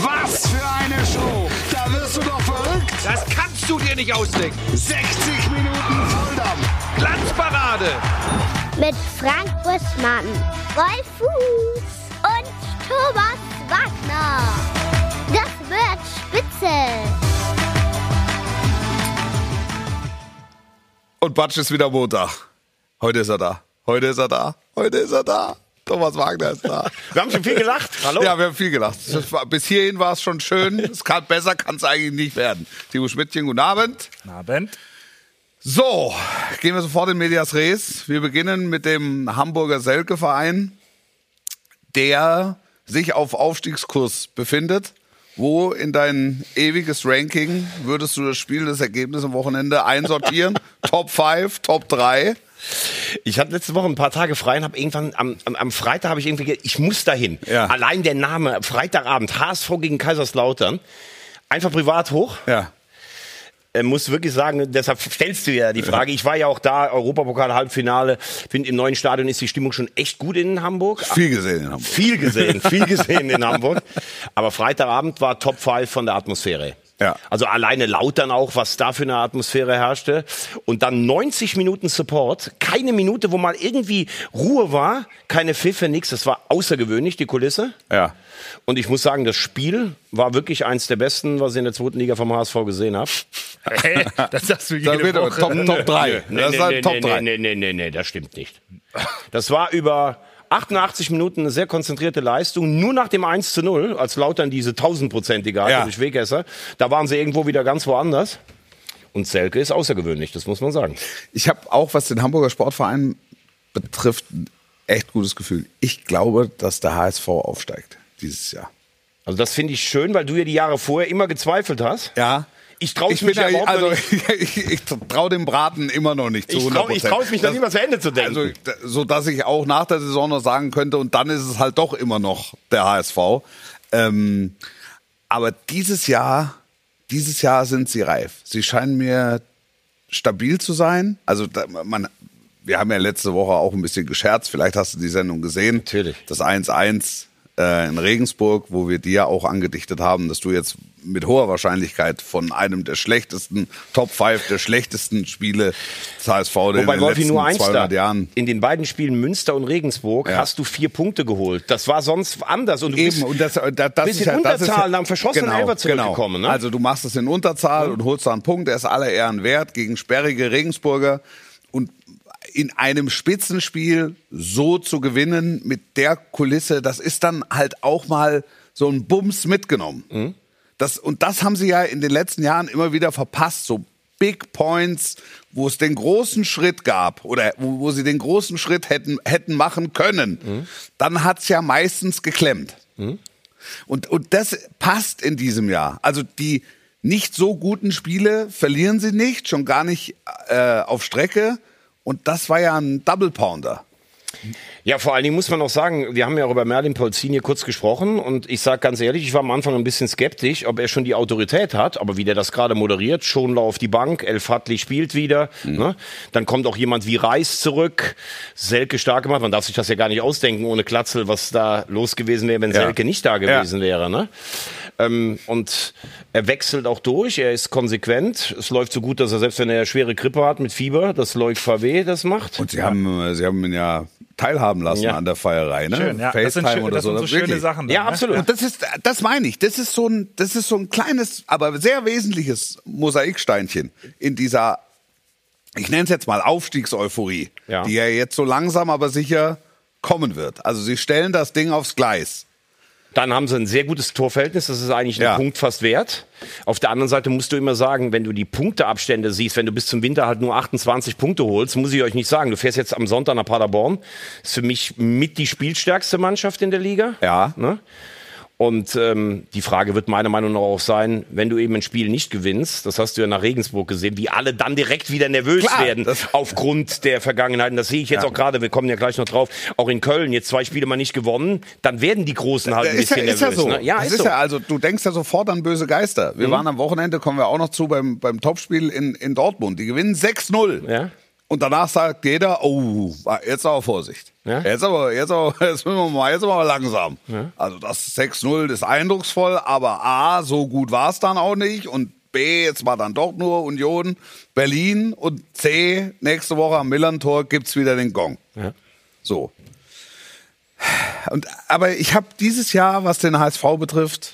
Was für eine Show! Da wirst du doch verrückt! Das kannst du dir nicht ausdenken. 60 Minuten Volldampf! Glanzparade! Mit Frank Buschmann, Rolf Fuß und Thomas Wagner. Das wird spitze. Und Batsch ist wieder Montag. Heute ist er da. Heute ist er da. Heute ist er da. Thomas Wagner ist da. Wir haben schon viel gelacht. Hallo? Ja, wir haben viel gelacht. Bis hierhin war es schon schön. Besser kann es eigentlich nicht werden. Timo Schmidtchen, guten Abend. Guten Abend. So, gehen wir sofort in Medias Res. Wir beginnen mit dem Hamburger Selke-Verein, der sich auf Aufstiegskurs befindet. Wo in dein ewiges Ranking würdest du das Spiel, das Ergebnis am Wochenende einsortieren? Top 5, Top 3? Ich hatte letzte Woche ein paar Tage frei und habe irgendwann am Freitag habe ich irgendwie gedacht, ich muss dahin. Ja. Allein der Name, Freitagabend, HSV gegen Kaiserslautern, einfach privat hoch. Ja. Muss wirklich sagen, deshalb stellst du ja die Frage. Ich war ja auch da, Europapokal-Halbfinale. Finde, im neuen Stadion ist die Stimmung schon echt gut in Hamburg. Viel gesehen in Hamburg. Viel gesehen in Hamburg. Aber Freitagabend war Top 5 von der Atmosphäre. Ja. Also alleine Lautern auch, was da für eine Atmosphäre herrschte. Und dann 90 Minuten Support. Keine Minute, wo mal irgendwie Ruhe war. Keine Pfiffe, nix. Das war außergewöhnlich, die Kulisse. Ja. Und ich muss sagen, das Spiel war wirklich eins der besten, was ich in der zweiten Liga vom HSV gesehen habe. Hey, das sagst du jede Woche. Top 3. Das ist halt Top 3. Nee, das stimmt nicht. Das war über 88 Minuten eine sehr konzentrierte Leistung. Nur nach dem 1:0, als Lautern diese 1000-prozentige hatte durch Wegesser, da waren sie irgendwo wieder ganz woanders. Und Selke ist außergewöhnlich, das muss man sagen. Ich habe auch, was den Hamburger Sportverein betrifft, ein echt gutes Gefühl. Ich glaube, dass der HSV aufsteigt dieses Jahr. Also das finde ich schön, weil du ja die Jahre vorher immer gezweifelt hast. Ja. Ich traue mich ja überhaupt noch nicht. Ich traue dem Braten immer noch nicht zu 100%. Ich traue mich noch nicht mal zu Ende zu denken. Also, so dass ich auch nach der Saison noch sagen könnte, und dann ist es halt doch immer noch der HSV. Aber dieses Jahr sind sie reif. Sie scheinen mir stabil zu sein. Also wir haben ja letzte Woche auch ein bisschen gescherzt. Vielleicht hast du die Sendung gesehen. Natürlich. Das 1:1 in Regensburg, wo wir dir auch angedichtet haben, dass du jetzt mit hoher Wahrscheinlichkeit von einem der schlechtesten, Top 5 der schlechtesten Spiele des HSV in den letzten 200 Jahren. In den beiden Spielen Münster und Regensburg hast du 4 Punkte geholt. Das war sonst anders. Und du bist in Unterzahl nach einem verschossenen Elfer zurückgekommen. Genau. Ne? Also du machst es in Unterzahl und holst da einen Punkt, der ist aller Ehren wert gegen sperrige Regensburger. Und in einem Spitzenspiel so zu gewinnen mit der Kulisse, das ist dann halt auch mal so ein Bums mitgenommen. Mhm. Das haben sie ja in den letzten Jahren immer wieder verpasst, so Big Points, wo es den großen Schritt gab oder wo sie den großen Schritt hätten machen können. Mhm. Dann hat's ja meistens geklemmt. Mhm. Und das passt in diesem Jahr. Also die nicht so guten Spiele verlieren sie nicht, schon gar nicht auf Strecke. Und das war ja ein Double Pounder. Ja, vor allen Dingen muss man auch sagen, wir haben ja auch über Merlin Polzin hier kurz gesprochen und ich sage ganz ehrlich, ich war am Anfang ein bisschen skeptisch, ob er schon die Autorität hat, aber wie der das gerade moderiert, Schonlau auf die Bank, El Fadli spielt wieder, ne? Dann kommt auch jemand wie Reis zurück, Selke stark gemacht, man darf sich das ja gar nicht ausdenken ohne Glatzel, was da los gewesen wäre, wenn Selke nicht da gewesen wäre, ne? Und er wechselt auch durch, er ist konsequent, es läuft so gut, dass er selbst wenn er schwere Grippe hat mit Fieber, das Leuk VW das macht. Und sie haben ihn ja teilhaben lassen an der Feierei, ne? Schön, ja. FaceTime oder so. Das sind so schöne Sachen. Dann, ja, absolut. Und das meine ich. Das ist so ein kleines, aber sehr wesentliches Mosaiksteinchen in dieser, ich nenne es jetzt mal Aufstiegseuphorie, die ja jetzt so langsam aber sicher kommen wird. Also sie stellen das Ding aufs Gleis. Dann haben sie ein sehr gutes Torverhältnis, das ist eigentlich ein Punkt fast wert. Auf der anderen Seite musst du immer sagen, wenn du die Punkteabstände siehst, wenn du bis zum Winter halt nur 28 Punkte holst, muss ich euch nicht sagen, du fährst jetzt am Sonntag nach Paderborn, ist für mich mit die spielstärkste Mannschaft in der Liga. Ja. Ne? Und die Frage wird meiner Meinung nach auch sein, wenn du eben ein Spiel nicht gewinnst, das hast du ja nach Regensburg gesehen, wie alle dann direkt wieder nervös werden aufgrund der Vergangenheit. Und das sehe ich jetzt auch gerade, wir kommen ja gleich noch drauf, auch in Köln, jetzt 2 Spiele mal nicht gewonnen, dann werden die Großen halt ein bisschen nervös. Ja so. Ne? Ja, ist so. Ja, also du denkst ja sofort an böse Geister. Wir waren am Wochenende, kommen wir auch noch zu, beim Topspiel in Dortmund. Die gewinnen 6:0. Ja. Und danach sagt jeder, oh, jetzt aber Vorsicht. Ja? Jetzt müssen wir mal langsam. Ja? Also das 6-0 ist eindrucksvoll, aber A, so gut war es dann auch nicht. Und B, jetzt war dann doch nur Union Berlin. Und C, nächste Woche am Millern-Tor gibt's wieder den Gong. Ja. So. Aber ich habe dieses Jahr, was den HSV betrifft,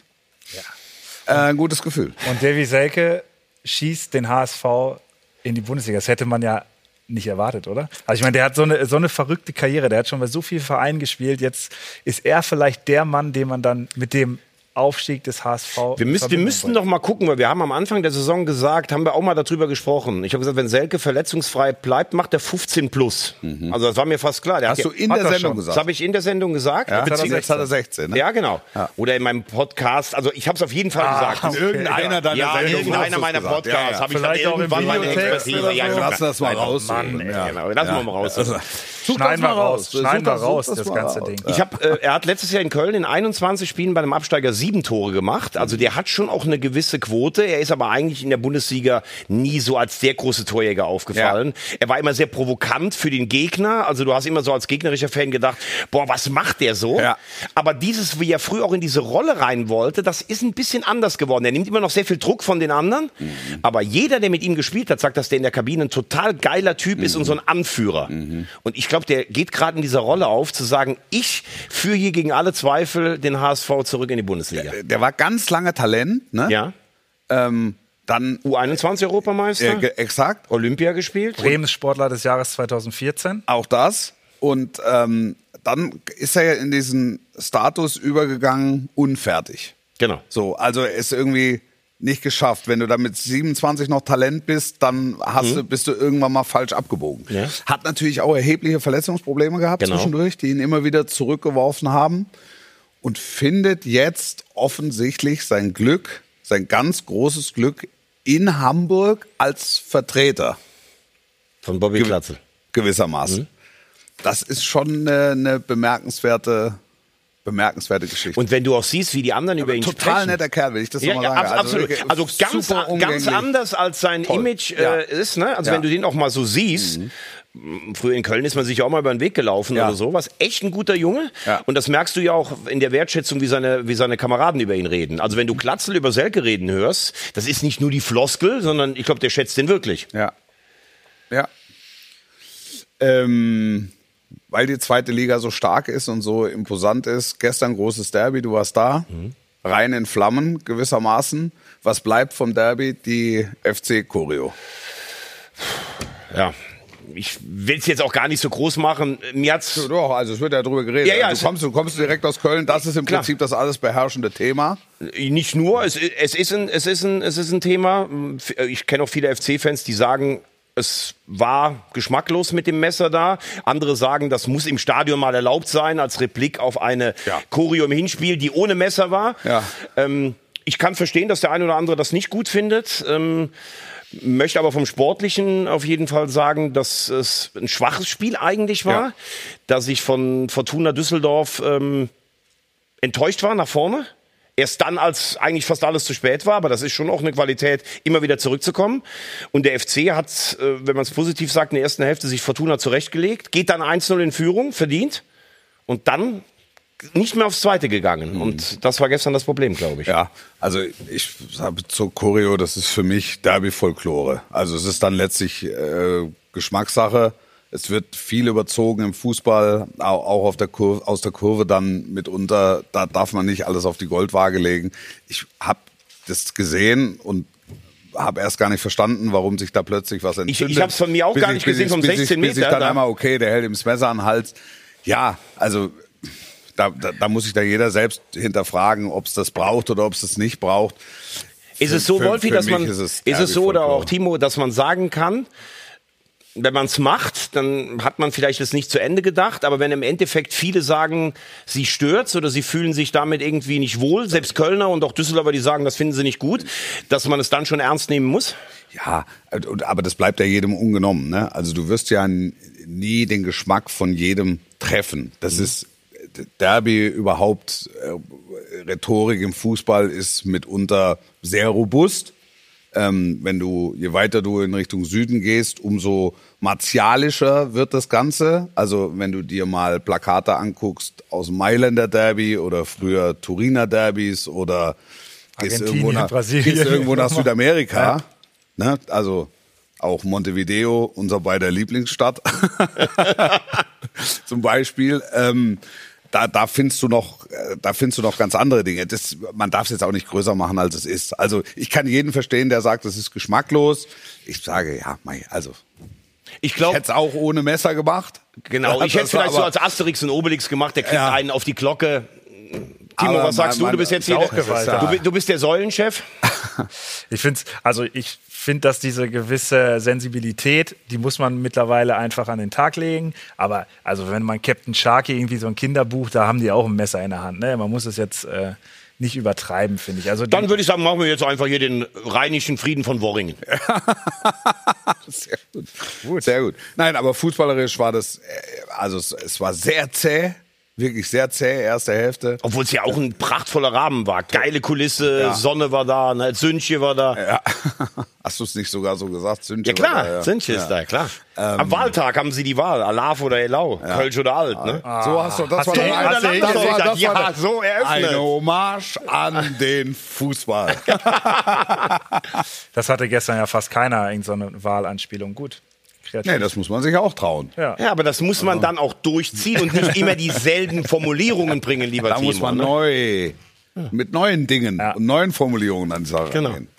ein gutes Gefühl. Und Davy Selke schießt den HSV in die Bundesliga. Das hätte man ja nicht erwartet, oder? Also ich meine, der hat so eine verrückte Karriere. Der hat schon bei so vielen Vereinen gespielt. Jetzt ist er vielleicht der Mann, den man dann mit dem Aufstieg des HSV... Wir müssten doch mal gucken, weil wir haben am Anfang der Saison gesagt, haben wir auch mal darüber gesprochen. Ich habe gesagt, wenn Selke verletzungsfrei bleibt, macht er 15 plus. Also das war mir fast klar. Hast du in der Sendung gesagt? Das habe ich in der Sendung gesagt. Ja, jetzt hat er 16, ne? Ja, genau. Ja. Oder in meinem Podcast. Also ich habe es auf jeden Fall gesagt. Okay. Irgendeiner deiner Sendungen. Irgendeiner meiner Podcasts. Habe ich dann irgendwann meine Expertise. Ja, lass das mal raus. Mann, genau. Lassen wir mal raus. Schneiden wir raus, das ganze Ding. Er hat letztes Jahr in Köln in 21 Spielen bei einem Absteiger 7 Tore gemacht. Also der hat schon auch eine gewisse Quote. Er ist aber eigentlich in der Bundesliga nie so als der große Torjäger aufgefallen. Ja. Er war immer sehr provokant für den Gegner. Also du hast immer so als gegnerischer Fan gedacht, boah, was macht der so? Ja. Aber dieses, wie er früher auch in diese Rolle rein wollte, das ist ein bisschen anders geworden. Er nimmt immer noch sehr viel Druck von den anderen. Aber jeder, der mit ihm gespielt hat, sagt, dass der in der Kabine ein total geiler Typ ist und so ein Anführer. Und ich glaube, der geht gerade in dieser Rolle auf, zu sagen, ich führe hier gegen alle Zweifel den HSV zurück in die Bundesliga. Der war ganz lange Talent, ne? Ja. Dann U21-Europameister. Exakt. Olympia gespielt. Bremen Sportler des Jahres 2014. Auch das. Und dann ist er ja in diesen Status übergegangen, unfertig. Genau. So, also ist irgendwie nicht geschafft. Wenn du da mit 27 noch Talent bist, dann bist du irgendwann mal falsch abgebogen. Ja. Hat natürlich auch erhebliche Verletzungsprobleme gehabt zwischendurch, die ihn immer wieder zurückgeworfen haben. Und findet jetzt offensichtlich sein ganz großes Glück in Hamburg als Vertreter. Von Bobby Glatzel. Gewissermaßen. Das ist schon eine bemerkenswerte Geschichte. Und wenn du auch siehst, wie die anderen über ihn sprechen. Total netter Kerl, will ich das nochmal sagen. Absolut. Also ganz anders als sein Image ist. Ne? Also wenn du den auch mal so siehst. Früher in Köln ist man sich auch mal über den Weg gelaufen oder sowas. Echt ein guter Junge. Ja. Und das merkst du ja auch in der Wertschätzung, wie seine Kameraden über ihn reden. Also wenn du Glatzel über Selke reden hörst, das ist nicht nur die Floskel, sondern ich glaube, der schätzt den wirklich. Ja. Weil die zweite Liga so stark ist und so imposant ist. Gestern großes Derby, du warst da. Rein in Flammen gewissermaßen. Was bleibt vom Derby? Die FC-Choreo. Ja. Ich will es jetzt auch gar nicht so groß machen. Mir hat's doch, also es wird ja drüber geredet. Ja, du kommst direkt aus Köln. Das ist im Prinzip das alles beherrschende Thema. Nicht nur. Es ist ein Thema. Ich kenne auch viele FC-Fans, die sagen, es war geschmacklos mit dem Messer da. Andere sagen, das muss im Stadion mal erlaubt sein, als Replik auf eine Choreo im Hinspiel, die ohne Messer war. Ja. Ich kann verstehen, dass der eine oder andere das nicht gut findet. Möchte aber vom Sportlichen auf jeden Fall sagen, dass es ein schwaches Spiel eigentlich war. Dass ich von Fortuna Düsseldorf enttäuscht war nach vorne. Erst dann, als eigentlich fast alles zu spät war, aber das ist schon auch eine Qualität, immer wieder zurückzukommen. Und der FC hat, wenn man es positiv sagt, in der ersten Hälfte sich Fortuna zurechtgelegt, geht dann 1-0 in Führung, verdient und dann nicht mehr aufs Zweite gegangen. Und das war gestern das Problem, glaube ich. Ja, also ich habe zur Choreo, das ist für mich Derby-Folklore. Also es ist dann letztlich Geschmackssache. Es wird viel überzogen im Fußball, auch aus der Kurve dann mitunter. Da darf man nicht alles auf die Goldwaage legen. Ich habe das gesehen und habe erst gar nicht verstanden, warum sich da plötzlich was entzündet. Ich habe es von mir auch gar nicht gesehen, vom 16 Meter. Bis ich dann einmal, okay, der hält ihm das Messer an den Hals. Ja, also da muss sich da jeder selbst hinterfragen, ob es das braucht oder ob es das nicht braucht. Ist es so, Wolfi, dass man, ist es so oder auch Timo, dass man sagen kann, wenn man es macht, dann hat man vielleicht es nicht zu Ende gedacht, aber wenn im Endeffekt viele sagen, sie stört's oder sie fühlen sich damit irgendwie nicht wohl, selbst Kölner und auch Düsseldorfer, die sagen, das finden sie nicht gut, dass man es dann schon ernst nehmen muss? Ja, aber das bleibt ja jedem ungenommen, ne? Also du wirst ja nie den Geschmack von jedem treffen. Das ist Derby überhaupt, Rhetorik im Fußball ist mitunter sehr robust. je weiter du in Richtung Süden gehst, umso martialischer wird das Ganze. Also wenn du dir mal Plakate anguckst aus dem Mailänder Derby oder früher Turiner Derbys oder gehst irgendwo nach Südamerika, ne? Also auch Montevideo, unser beider Lieblingsstadt, zum Beispiel. Da findest du noch ganz andere Dinge. Man darf es jetzt auch nicht größer machen, als es ist. Also ich kann jeden verstehen, der sagt, es ist geschmacklos. Ich sage, ich hätte es auch ohne Messer gemacht. Genau, ich hätte es vielleicht so als Asterix und Obelix gemacht, der kriegt einen auf die Glocke. Timo, was sagst du? Du bist jetzt hier du bist der Säulenchef. Ich finde, dass diese gewisse Sensibilität, die muss man mittlerweile einfach an den Tag legen. Aber also wenn man Captain Sharky irgendwie so ein Kinderbuch, da haben die auch ein Messer in der Hand. Ne? Man muss es jetzt nicht übertreiben, finde ich. Also dann würde ich sagen, machen wir jetzt einfach hier den rheinischen Frieden von Worringen. Sehr gut. Sehr gut. Nein, aber fußballerisch war das, es war sehr zäh. Wirklich sehr zäh, erste Hälfte. Obwohl es ja auch ein prachtvoller Rahmen war. Geile Kulisse, Sonne war da, ne? Sündchen war da. Ja. Hast du es nicht sogar so gesagt? Sündchen ja klar, war da, Sündchen ist da, klar. Am Wahltag haben sie die Wahl, Alav oder Elau, Kölsch oder Alt. Ne? So hast du, das war so eröffnet. Eine Hommage an den Fußball. Das hatte gestern ja fast keiner, so eine Wahlanspielung. Gut. Kreativ. Nee, das muss man sich auch trauen. Ja, aber das muss man dann auch durchziehen und nicht immer dieselben Formulierungen bringen, lieber Timo. Da muss man mit neuen Dingen und neuen Formulierungen an die Sache gehen.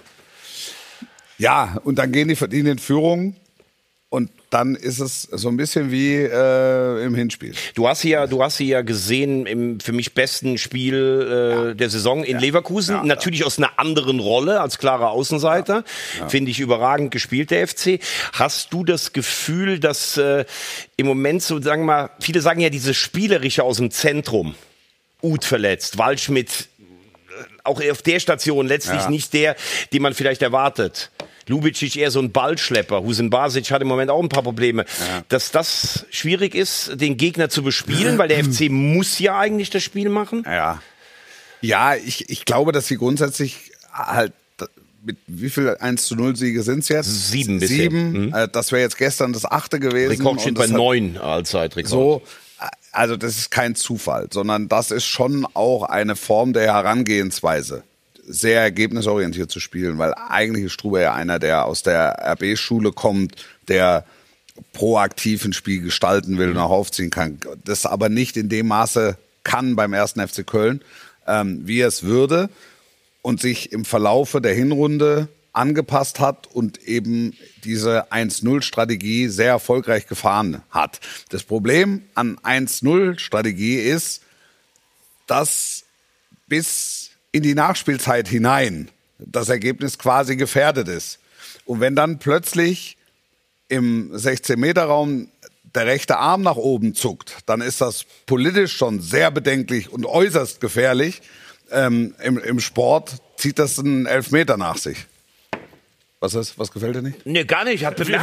Ja, und dann gehen die Verdienen in Führung und dann ist es so ein bisschen wie im Hinspiel. Du hast sie ja gesehen im für mich besten Spiel der Saison in Leverkusen. Ja, natürlich aus einer anderen Rolle als klarer Außenseiter. Ja. Finde ich überragend gespielt, der FC. Hast du das Gefühl, dass im Moment so, sagen wir mal, viele sagen ja diese Spielerische aus dem Zentrum, Uth verletzt, Waldschmidt auch auf der Station letztlich nicht der, den man vielleicht erwartet. Lubicic eher so ein Ballschlepper. Husin Basic hat im Moment auch ein paar Probleme. Ja. Dass das schwierig ist, den Gegner zu bespielen, weil der FC muss ja eigentlich das Spiel machen. Ja, ich glaube, dass sie grundsätzlich halt mit wie viel 1:0 Siege sind es jetzt? 7 bisher. 7. Das wäre jetzt gestern das 8. gewesen. Rekord steht bei 9 Allzeitrekord. So, also das ist kein Zufall, sondern das ist schon auch eine Form der Herangehensweise, sehr ergebnisorientiert zu spielen, weil eigentlich ist Struber ja einer, der aus der RB-Schule kommt, der proaktiv ein Spiel gestalten will und auch aufziehen kann. Das aber nicht in dem Maße kann beim 1. FC Köln, wie es würde und sich im Verlaufe der Hinrunde angepasst hat und eben diese 1-0-Strategie sehr erfolgreich gefahren hat. Das Problem an 1-0-Strategie ist, dass bis in die Nachspielzeit hinein das Ergebnis quasi gefährdet ist. Und wenn dann plötzlich im 16-Meter-Raum der rechte Arm nach oben zuckt, dann ist das politisch schon sehr bedenklich und äußerst gefährlich. Im Sport zieht das einen Elfmeter nach sich. Was gefällt dir nicht? Nee, gar nicht. Hat bemerkt.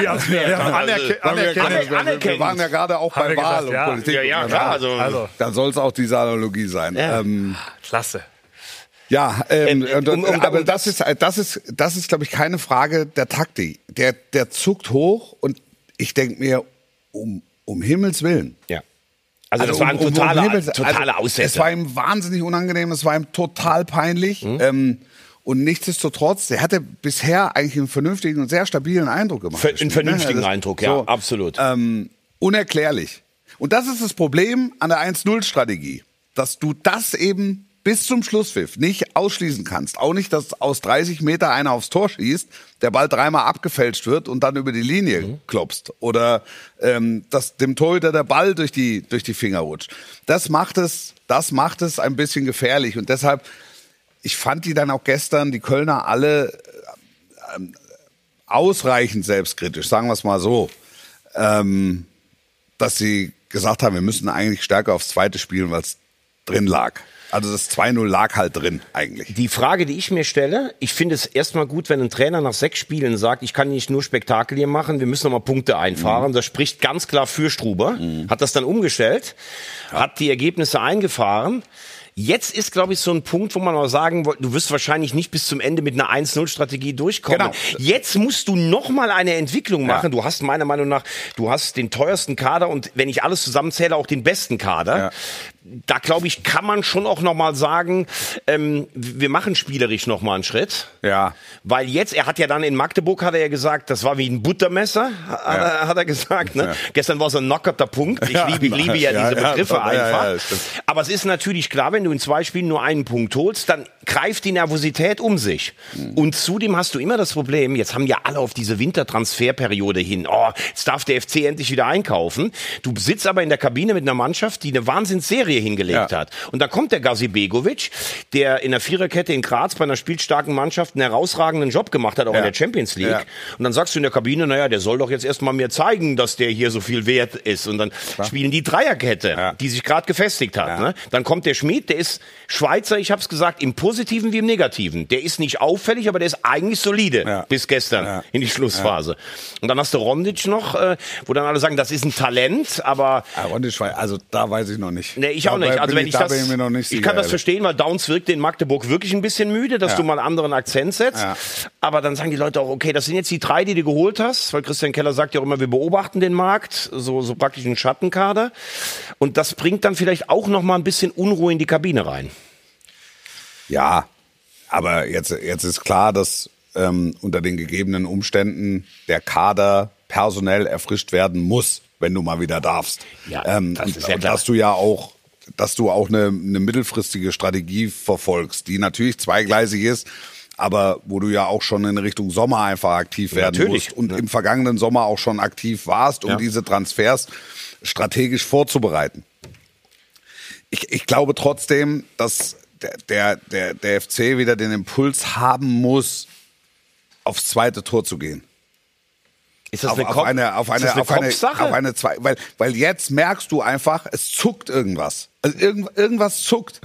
Wir waren ja gerade auch bei Wahl und Politik. Ja, klar. Also. Dann soll es auch diese Analogie sein. Ja. Klasse. Ja, aber das ist, glaube ich, keine Frage der Taktik. Der zuckt hoch und ich denke mir, um Himmels Willen. Ja. Also das war ein totaler Aussetzer. Es war ihm wahnsinnig unangenehm, es war ihm total peinlich. Und nichtsdestotrotz, der hatte bisher eigentlich einen vernünftigen und sehr stabilen Eindruck gemacht. Einen vernünftigen Eindruck, ja, absolut. Unerklärlich. Und das ist das Problem an der 1-0-Strategie, dass du das eben bis zum Schlusspfiff nicht ausschließen kannst. Auch nicht, dass aus 30 Meter einer aufs Tor schießt, der Ball dreimal abgefälscht wird und dann über die Linie klopst. Oder dass dem Torhüter der Ball durch die Finger rutscht. Das macht es ein bisschen gefährlich. Und deshalb, ich fand die dann auch gestern, die Kölner, alle ausreichend selbstkritisch, sagen wir es mal so, dass sie gesagt haben, wir müssen eigentlich stärker aufs Zweite spielen, weil es drin lag. Also das 2-0 lag halt drin eigentlich. Die Frage, die ich mir stelle, ich finde es erstmal gut, wenn ein Trainer nach 6 Spielen sagt, ich kann nicht nur Spektakel hier machen, wir müssen nochmal Punkte einfahren. Das spricht ganz klar für Struber. Hat das dann umgestellt, hat die Ergebnisse eingefahren. Jetzt ist, glaube ich, so ein Punkt, wo man auch sagen wollte, du wirst wahrscheinlich nicht bis zum Ende mit einer 1-0-Strategie durchkommen. Genau. Jetzt musst du noch mal eine Entwicklung machen. Du hast meiner Meinung nach, du hast den teuersten Kader und wenn ich alles zusammenzähle, auch den besten Kader. Ja. Da, glaube ich, kann man schon auch noch mal sagen, wir machen spielerisch noch mal einen Schritt. Ja. Weil jetzt, er hat ja dann in Magdeburg, hat er ja gesagt, das war wie ein Buttermesser, hat er gesagt. Ne? Ja. Gestern war so ein knockerter Punkt. Ich liebe ja diese Begriffe einfach. Ja, stimmt. Aber es ist natürlich klar, wenn du in 2 Spielen nur einen Punkt holst, dann greift die Nervosität um sich. Und zudem hast du immer das Problem, jetzt haben ja alle auf diese Wintertransferperiode hin, jetzt darf der FC endlich wieder einkaufen. Du sitzt aber in der Kabine mit einer Mannschaft, die eine Wahnsinnsserie hingelegt hat. Und da kommt der Gazi Begovic, der in der Viererkette in Graz bei einer spielstarken Mannschaft einen herausragenden Job gemacht hat, auch in der Champions League. Ja. Und dann sagst du in der Kabine, naja, der soll doch jetzt erstmal mir zeigen, dass der hier so viel wert ist. Und dann spielen die Dreierkette, die sich gerade gefestigt hat. Ne? Dann kommt der Schmid, der ist Schweizer, ich habe es gesagt, im Positiven wie im Negativen. Der ist nicht auffällig, aber der ist eigentlich solide bis gestern in die Schlussphase. Ja. Und dann hast du Rondic noch, wo dann alle sagen, das ist ein Talent, aber... Rondic, also da weiß ich noch nicht. Nee, ich auch nicht. Also wenn ich kann das verstehen, weil Downs wirkte in Magdeburg wirklich ein bisschen müde, dass du mal einen anderen Akzent setzt. Ja. Aber dann sagen die Leute auch, okay, das sind jetzt die 3, die du geholt hast, weil Christian Keller sagt ja auch immer, wir beobachten den Markt, so praktisch einen Schattenkader. Und das bringt dann vielleicht auch noch mal ein bisschen Unruhe in die Kabine rein. Ja, aber jetzt ist klar, dass unter den gegebenen Umständen der Kader personell erfrischt werden muss, wenn du mal wieder darfst. Ja, das ist ja klar. Dass du auch eine mittelfristige Strategie verfolgst, die natürlich zweigleisig ist, aber wo du ja auch schon in Richtung Sommer einfach aktiv werden musst und im vergangenen Sommer auch schon aktiv warst, um diese Transfers strategisch vorzubereiten. Ich glaube trotzdem, dass der FC wieder den Impuls haben muss, aufs zweite Tor zu gehen. Ist das eine Kopfsache? Weil jetzt merkst du einfach, es zuckt irgendwas. Also irgendwas zuckt.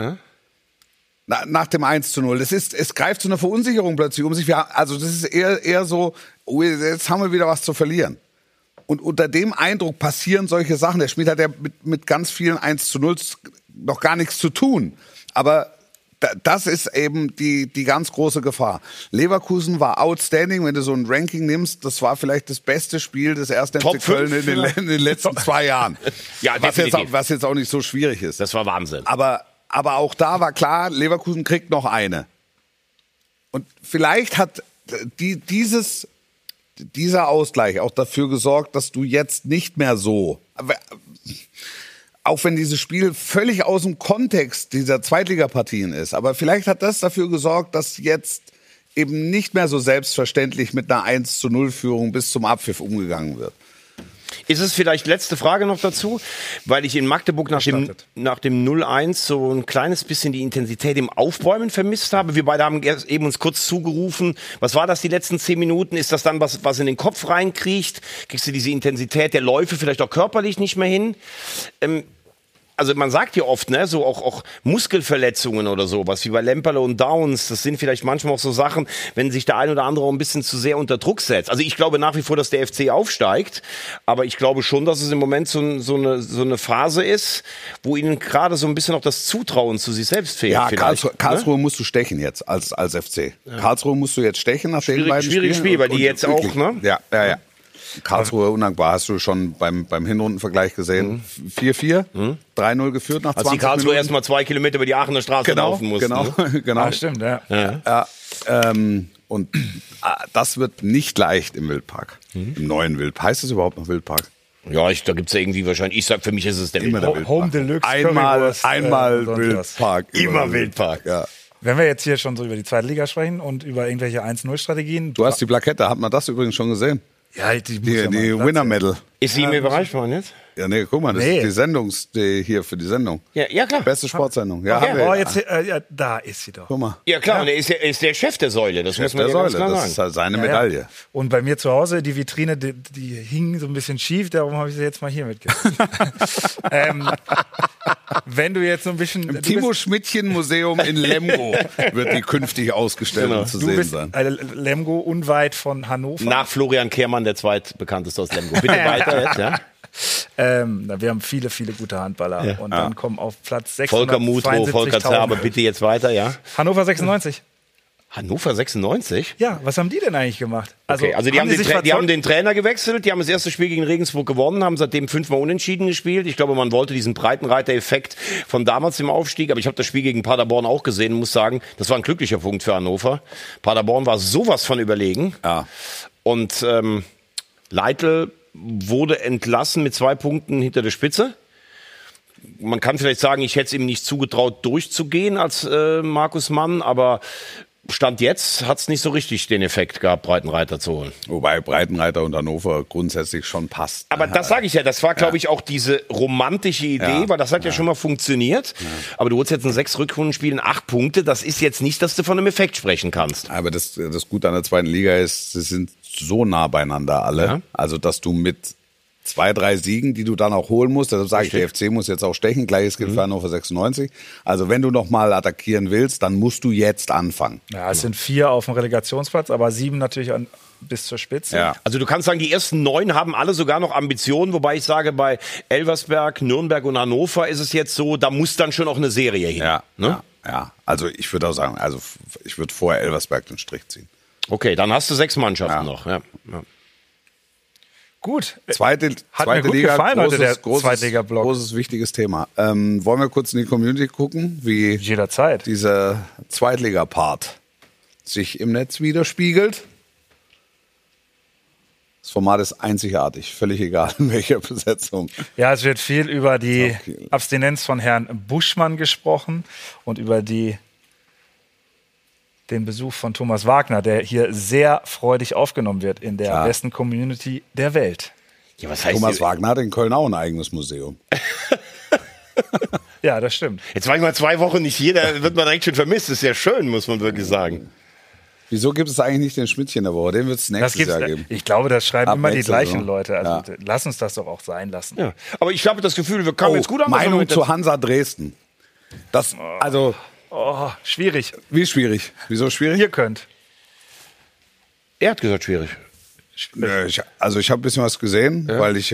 Nach dem 1:0. Es greift zu einer Verunsicherung plötzlich um sich. Also das ist eher so, jetzt haben wir wieder was zu verlieren. Und unter dem Eindruck passieren solche Sachen. Der Schmid hat ja mit ganz vielen 1:0 noch gar nichts zu tun. Aber das ist eben die ganz große Gefahr. Leverkusen war outstanding, wenn du so ein Ranking nimmst. Das war vielleicht das beste Spiel des 1. FC Köln in den letzten 2 Jahren. Ja, was jetzt auch nicht so schwierig ist. Das war Wahnsinn. Aber auch da war klar, Leverkusen kriegt noch eine. Und vielleicht hat dieser Ausgleich auch dafür gesorgt, dass du jetzt nicht mehr so... Auch wenn dieses Spiel völlig aus dem Kontext dieser Zweitligapartien ist. Aber vielleicht hat das dafür gesorgt, dass jetzt eben nicht mehr so selbstverständlich mit einer 1:0-Führung bis zum Abpfiff umgegangen wird. Ist es vielleicht, letzte Frage noch dazu, weil ich in Magdeburg nach dem 0:1 so ein kleines bisschen die Intensität im Aufbäumen vermisst habe. Wir beide haben eben uns kurz zugerufen. Was war das die letzten 10 Minuten? Ist das dann was in den Kopf reinkriecht? Kriegst du diese Intensität der Läufe vielleicht auch körperlich nicht mehr hin? Also man sagt ja oft, ne, so auch Muskelverletzungen oder sowas, wie bei Lemperle und Downs, das sind vielleicht manchmal auch so Sachen, wenn sich der ein oder andere auch ein bisschen zu sehr unter Druck setzt. Also ich glaube nach wie vor, dass der FC aufsteigt, aber ich glaube schon, dass es im Moment so eine Phase ist, wo ihnen gerade so ein bisschen auch das Zutrauen zu sich selbst fehlt. Ja, Karlsruhe musst du stechen jetzt als FC. Ja. Karlsruhe musst du jetzt stechen nach den beiden Spielen. Schwieriges Spiel, weil die jetzt auch, ne? Ja. Karlsruhe undankbar, hast du schon beim Hinrundenvergleich gesehen. 4-4, 3-0 geführt nach 20 Minuten. Als die Karlsruhe erstmal 2 Kilometer über die Aachener Straße laufen mussten. Genau. Ah, stimmt, ja. Und das wird nicht leicht im Wildpark. Im neuen Wildpark. Heißt es überhaupt noch Wildpark? Ja, da gibt's ja irgendwie wahrscheinlich, ich sag, für mich ist es der Wildpark. Home Deluxe. Einmal Wildpark. Immer Wildpark. Ja. Wenn wir jetzt hier schon so über die zweite Liga sprechen und über irgendwelche 1:0-Strategien. Du hast die Plakette, hat man das übrigens schon gesehen? Ja, die Winner Medal. Ist sie im Bereich waren jetzt? Ja, nee, guck mal, das ist die hier für die Sendung. Ja, klar. Beste Sportsendung. Ja, haben wir. Jetzt, da ist sie doch. Guck mal. Ja, klar, und er ist der Chef der Säule, das muss man ja ganz klar sagen. Das ist halt seine Medaille. Ja. Und bei mir zu Hause, die Vitrine, die hing so ein bisschen schief, darum habe ich sie jetzt mal hier mitgebracht. wenn du jetzt so ein bisschen... Im Timo-Schmidtchen-Museum in Lemgo wird die künftig ausgestellt und zu Du sehen bist sein. Lemgo unweit von Hannover. Nach Florian Kehrmann, der zweitbekannteste aus Lemgo. Bitte weiter jetzt, ja? Wir haben viele, viele gute Handballer. Ja. Und dann kommen auf Platz 672.000. Volker Mutrow, Volker Zerbe, bitte jetzt weiter, ja? Hannover 96. Hannover 96? Ja, was haben die denn eigentlich gemacht? Okay, also die haben den Trainer gewechselt, die haben das erste Spiel gegen Regensburg gewonnen, haben seitdem 5-mal unentschieden gespielt. Ich glaube, man wollte diesen Breitenreiter-Effekt von damals im Aufstieg, aber ich habe das Spiel gegen Paderborn auch gesehen und muss sagen, das war ein glücklicher Punkt für Hannover. Paderborn war sowas von überlegen. Ja. Und Leitl wurde entlassen mit 2 Punkten hinter der Spitze. Man kann vielleicht sagen, ich hätte es ihm nicht zugetraut, durchzugehen als Markus Mann, aber Stand jetzt hat es nicht so richtig den Effekt gehabt, Breitenreiter zu holen. Wobei Breitenreiter und Hannover grundsätzlich schon passt. Aber das sage ich ja, das war, glaube ich, auch diese romantische Idee, weil das hat ja schon mal funktioniert. Ja. Aber du holst jetzt in 6 Rückrundenspielen 8 Punkte, das ist jetzt nicht, dass du von einem Effekt sprechen kannst. Aber das Gute an der zweiten Liga ist, sie sind so nah beieinander alle, ja. Also dass du mit 2, 3 Siegen, die du dann auch holen musst. Deshalb sage ich, der FC muss jetzt auch stechen. Gleiches gilt für Hannover 96. Also wenn du noch mal attackieren willst, dann musst du jetzt anfangen. Ja, es sind 4 auf dem Relegationsplatz, aber 7 natürlich bis zur Spitze. Ja. Also du kannst sagen, die ersten 9 haben alle sogar noch Ambitionen, wobei ich sage, bei Elversberg, Nürnberg und Hannover ist es jetzt so, da muss dann schon auch eine Serie hin. Ja, ne? Ja. Also ich würde auch sagen, ich würde vorher Elversberg den Strich ziehen. Okay, dann hast du 6 Mannschaften noch. Ja. Gut. Zweite mir gut Liga, gefallen heute der Zweitliga-Block. Großes, wichtiges Thema. Wollen wir kurz in die Community gucken, wie jederzeit dieser Zweitliga-Part sich im Netz widerspiegelt? Das Format ist einzigartig, völlig egal in welcher Besetzung. Ja, es wird viel über die Abstinenz von Herrn Buschmann gesprochen und über den Besuch von Thomas Wagner, der hier sehr freudig aufgenommen wird in der besten Community der Welt. Ja, was heißt Thomas Wagner hat in Köln auch ein eigenes Museum. Ja, das stimmt. Jetzt war ich mal 2 Wochen nicht hier, da wird man direkt schon vermisst. Das ist ja schön, muss man wirklich sagen. Wieso gibt es eigentlich nicht den Schmidtchen der Woche? Den wird es nächstes Jahr geben. Ich glaube, das schreiben immer die gleichen Leute. Also ja. Lass uns das doch auch sein lassen. Ja. Aber ich habe das Gefühl, wir kamen jetzt gut an. Meinung zu Hansa Dresden. Das, also... Oh, schwierig. Wie schwierig? Wieso schwierig? Ihr könnt. Er hat gesagt, schwierig. Ich habe ein bisschen was gesehen, weil ich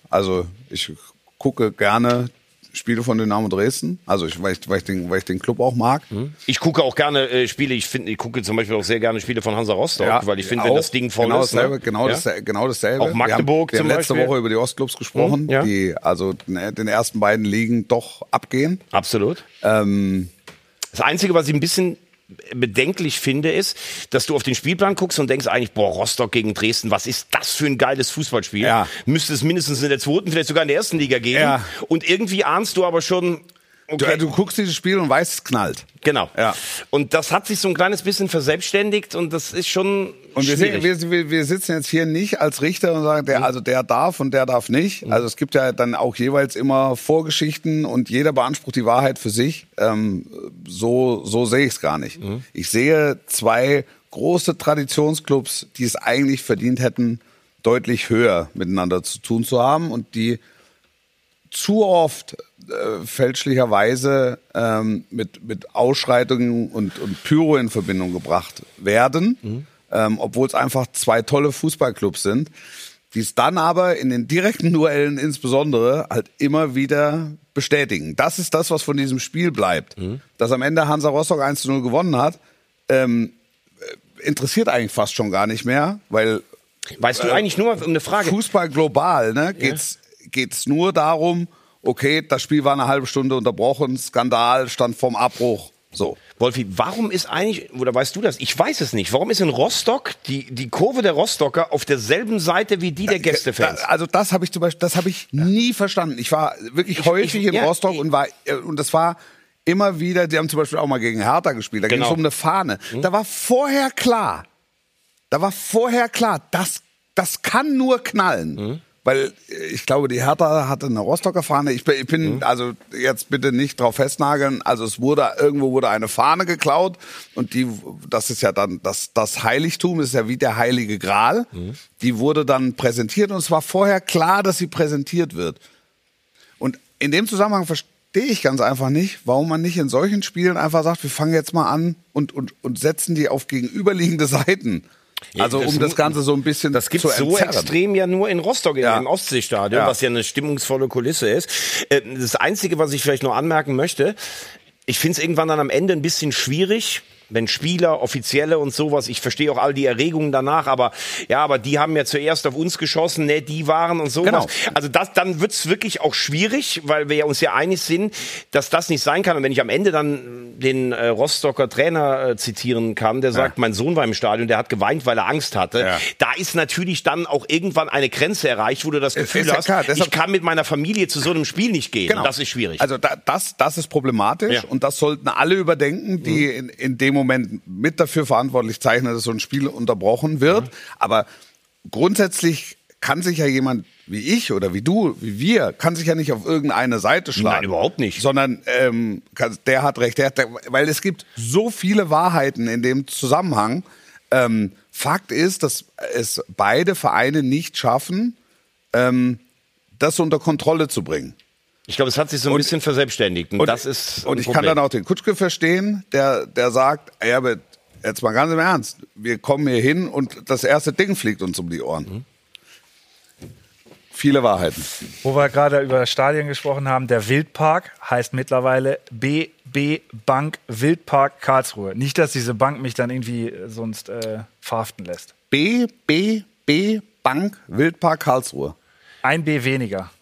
gucke gerne Spiele von Dynamo Dresden, weil ich den Club auch mag. Ich gucke auch gerne Spiele, ich gucke zum Beispiel auch sehr gerne Spiele von Hansa Rostock, weil ich finde, wenn das Ding voll ist. Genau dasselbe. Auch Magdeburg wir haben letzte Woche über die Ostclubs gesprochen, die den ersten beiden Ligen doch abgehen. Absolut. Das Einzige, was ich ein bisschen bedenklich finde, ist, dass du auf den Spielplan guckst und denkst eigentlich, Rostock gegen Dresden, was ist das für ein geiles Fußballspiel? Ja. Müsste es mindestens in der 2., vielleicht sogar in der 1. Liga geben. Ja. Und irgendwie ahnst du aber schon... Okay. Du guckst dieses Spiel und weißt, es knallt. Genau. Ja. Und das hat sich so ein kleines bisschen verselbstständigt und das ist schon schwierig. Wir sitzen jetzt hier nicht als Richter und sagen, der darf und der darf nicht. Also es gibt ja dann auch jeweils immer Vorgeschichten und jeder beansprucht die Wahrheit für sich. So sehe ich es gar nicht. Ich sehe 2 große Traditionsclubs, die es eigentlich verdient hätten, deutlich höher miteinander zu tun zu haben und die zu oft fälschlicherweise mit Ausschreitungen und Pyro in Verbindung gebracht werden, obwohl es einfach 2 tolle Fußballclubs sind, die es dann aber in den direkten Duellen insbesondere halt immer wieder bestätigen. Das ist das, was von diesem Spiel bleibt. Dass am Ende Hansa Rostock 1:0 gewonnen hat, interessiert eigentlich fast schon gar nicht mehr, weil... Weißt du eigentlich nur um eine Frage? Fußball global, ne? Geht's nur darum, okay, das Spiel war eine halbe Stunde unterbrochen, Skandal, stand vorm Abbruch. So. Wolfi, warum ist eigentlich, oder weißt du das? Ich weiß es nicht. Warum ist in Rostock die Kurve der Rostocker auf derselben Seite wie die der Gästefans? Also das habe ich nie verstanden. Ich war wirklich häufig in Rostock und das war immer wieder, die haben zum Beispiel auch mal gegen Hertha gespielt, da ging es um eine Fahne. Da war vorher klar, das kann nur knallen. Weil ich glaube, die Hertha hatte eine Rostocker Fahne. Ich bin also jetzt bitte nicht drauf festnageln. Also irgendwo wurde eine Fahne geklaut und das ist ja dann das Heiligtum, ist ja wie der Heilige Gral. Die wurde dann präsentiert und es war vorher klar, dass sie präsentiert wird. Und in dem Zusammenhang ich ganz einfach nicht, warum man nicht in solchen Spielen einfach sagt, wir fangen jetzt mal an und setzen die auf gegenüberliegende Seiten. Also um das Ganze so ein bisschen das gibt's zu so entzerren. extrem ja nur in Rostock, im Ostseestadion, Ja. was ja eine stimmungsvolle Kulisse ist. Das Einzige, was ich vielleicht noch anmerken möchte, ich finde es irgendwann dann am Ende ein bisschen schwierig, wenn Spieler, Offizielle und sowas, ich verstehe auch all die Erregungen danach, aber die haben ja zuerst auf uns geschossen, ne, die waren und sowas. Genau. Also dann wird's wirklich auch schwierig, weil wir ja uns ja einig sind, dass das nicht sein kann. Und wenn ich am Ende dann den Rostocker Trainer zitieren kann, der sagt, mein Sohn war im Stadion, der hat geweint, weil er Angst hatte. Ja. Da ist natürlich dann auch irgendwann eine Grenze erreicht, wo du das Gefühl ist ja hast, klar, deshalb- ich kann mit meiner Familie zu so einem Spiel nicht gehen. Genau. Das ist schwierig. Also das ist problematisch Ja. und das sollten alle überdenken, die in dem Moment mit dafür verantwortlich zeichnen, dass so ein Spiel unterbrochen wird. Aber grundsätzlich kann sich ja jemand wie ich oder wie du, wie wir, kann sich ja nicht auf irgendeine Seite schlagen. Nein, überhaupt nicht. Sondern der hat recht, weil es gibt so viele Wahrheiten in dem Zusammenhang. Fakt ist, dass es beide Vereine nicht schaffen, das unter Kontrolle zu bringen. Ich glaube, es hat sich so ein bisschen verselbstständigt. Und das ist und ich kann dann auch den Kutschke verstehen, der sagt, ey, aber jetzt mal ganz im Ernst, wir kommen hier hin und das erste Ding fliegt uns um die Ohren. Viele Wahrheiten. Wo wir gerade über Stadien gesprochen haben, der Wildpark heißt mittlerweile BB Bank Wildpark Karlsruhe. Nicht, dass diese Bank mich dann irgendwie sonst verhaften lässt. BB Bank Wildpark Karlsruhe. Ein B weniger.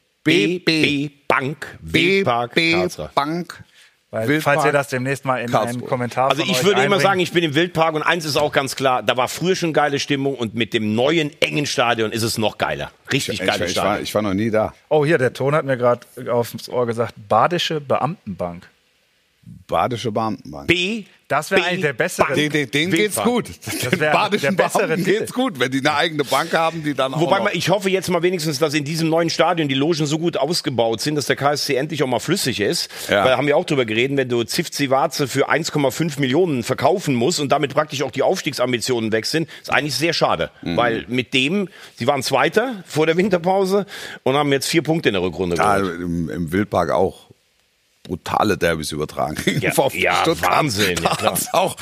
BB Bank Wildpark Karlsruhe. Bank Weil, Wildpark falls ihr das demnächst mal in einen Karlsruhe. Kommentar Also von ich euch würde immer einbringt. sagen, ich bin im Wildpark und eins ist auch ganz klar, da war früher schon geile Stimmung und mit dem neuen engen Stadion ist es noch geiler. Richtig geiles Stadion. Ich war noch nie da. Oh, hier, der Ton hat mir gerade aufs Ohr gesagt, Badische Beamtenbank. Badische Beamtenbank. Das wäre eigentlich der bessere. Denen geht's gut. Den wär badischen der bessere Beamten Titel. geht's gut, wenn die eine eigene Bank haben, die dann auch Wobei noch ich hoffe jetzt mal wenigstens, dass in diesem neuen Stadion die Logen so gut ausgebaut sind, dass der KSC endlich auch mal flüssig ist. Ja. Weil da haben wir auch drüber geredet, wenn du Zivzivaze für 1,5 Millionen verkaufen musst und damit praktisch auch die Aufstiegsambitionen weg sind, ist eigentlich sehr schade. Weil mit dem, sie waren Zweiter vor der Winterpause und haben jetzt 4 Punkte in der Rückrunde ja, geholt. im Wildpark auch brutale Derbys übertragen. Ja, VfB ja, Stuttgart. Wahnsinn, ja, Da klar. hat's auch,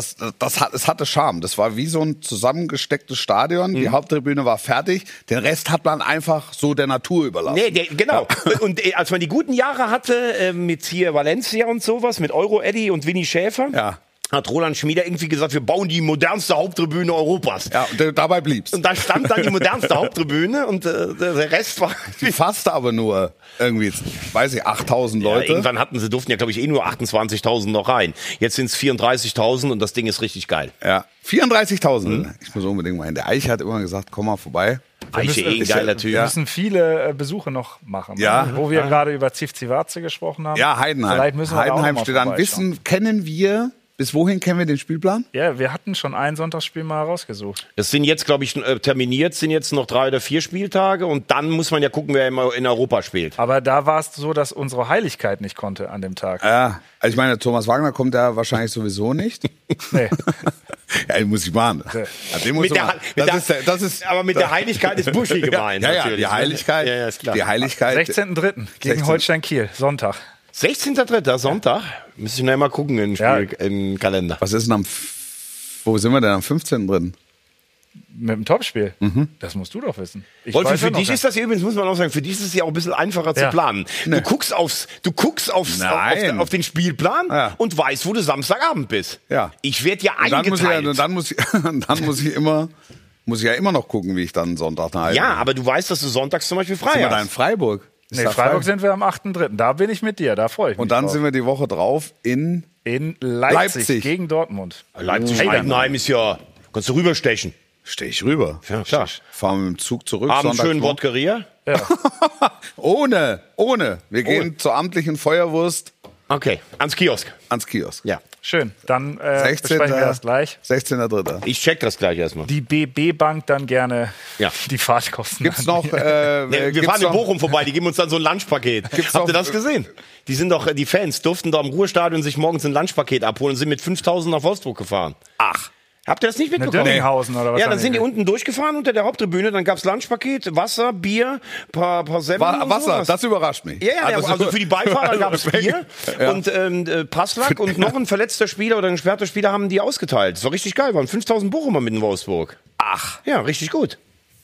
es hatte Charme. Das war wie so ein zusammengestecktes Stadion. Die Haupttribüne war fertig. Den Rest hat man einfach so der Natur überlassen. Nee, genau. Und als man die guten Jahre hatte, mit hier Valencia und sowas, mit Euro-Eddy und Winnie Schäfer, Ja. hat Roland Schmieder irgendwie gesagt, wir bauen die modernste Haupttribüne Europas. Ja, und dabei blieb's. Und da stand dann die modernste Haupttribüne und der Rest war... Die fasste aber nur irgendwie, weiß ich, 8.000 Ja, Leute. irgendwann durften ja, glaube ich, nur 28.000 noch rein. Jetzt sind es 34.000 und das Ding ist richtig geil. Ja, 34.000. Ich muss unbedingt mal hin. Der Eiche hat immer gesagt, komm mal vorbei. Eiche ein geiler Typ. Wir müssen viele Besuche noch machen. Ja. Wo wir gerade über Zivzivaze gesprochen haben. Ja, Heidenheim. Vielleicht müssen wir da auch Heidenheim noch mal steht an. vorbeischauen. Kennen wir, bis wohin kennen wir den Spielplan? Ja, wir hatten schon ein Sonntagsspiel mal rausgesucht. Es sind jetzt, glaube ich, terminiert, sind jetzt noch 3 oder 4 Spieltage und dann muss man ja gucken, wer immer in Europa spielt. Aber da war es so, dass unsere Heiligkeit nicht konnte an dem Tag. Ja, also ich meine, Thomas Wagner kommt ja wahrscheinlich sowieso nicht. Nee. Ja, den muss ich machen. Ja, den muss Mit ich der, machen. mit der, aber mit der Heiligkeit ist Buschi gemeint. Ja, natürlich. die Heiligkeit. Ja, ist klar. Die Heiligkeit. 16.3. gegen 16. Holstein Kiel, Sonntag. 16.3. Sonntag. Müsste ich nachher mal gucken im im Kalender. Was ist denn wo sind wir denn am 15. drin? Mit dem Topspiel. Das musst du doch wissen. Ich Wolfi, weiß ja für noch dich gar ist das ja übrigens, muss man auch sagen, für dich ist es ja auch ein bisschen einfacher zu Ja. planen. Du guckst Nein. auf den Spielplan Ja. und weißt, wo du Samstagabend bist. Ja. Ich werde ja Und dann eingeteilt. muss ich ja immer noch gucken, wie ich dann Sonntag nach Ja, aber du weißt, dass du sonntags zum Beispiel frei Sind wir da in hast. Freiburg? Ist Nee, da Freiburg sind wir am 8.3. Da bin ich mit dir, da freue ich mich Und dann drauf. sind wir die Woche drauf in in Leipzig, Leipzig. gegen Dortmund. Leipzig-Heidenheim ist ja, kannst du rüberstechen. Stehe ich rüber. Ja, klar. Fahren mit dem Zug zurück. Abends schön Sonntagmorgen. Wodkeria. Ohne. Wir gehen zur amtlichen Feuerwurst Okay, ans Kiosk. ans Kiosk. Ja. Schön, dann besprechen wir das gleich. 16.3. Ich check das gleich erstmal. Die BB-Bank dann gerne Ja. die Fahrtkosten. Gibt's noch? Wir fahren in Bochum vorbei, die geben uns dann so ein Lunchpaket. Habt noch- ihr das gesehen? Die Fans durften da im Ruhrstadion sich morgens ein Lunchpaket abholen und sind mit 5.000 nach Wolfsburg gefahren. Ach. Habt ihr das nicht mitbekommen? Dönninghausen oder was? Ja, dann haben sind die die? unten durchgefahren unter der Haupttribüne, dann gab's Lunchpaket, Wasser, Bier, paar Semmeln und Wasser, sowas. das überrascht mich. Ja, also für die Beifahrer gab es Bier und Passlack und noch ein verletzter Spieler oder ein gesperrter Spieler haben die ausgeteilt. Das war richtig geil, waren 5000 Bochumer mit in Wolfsburg. Ach. Ja, richtig gut.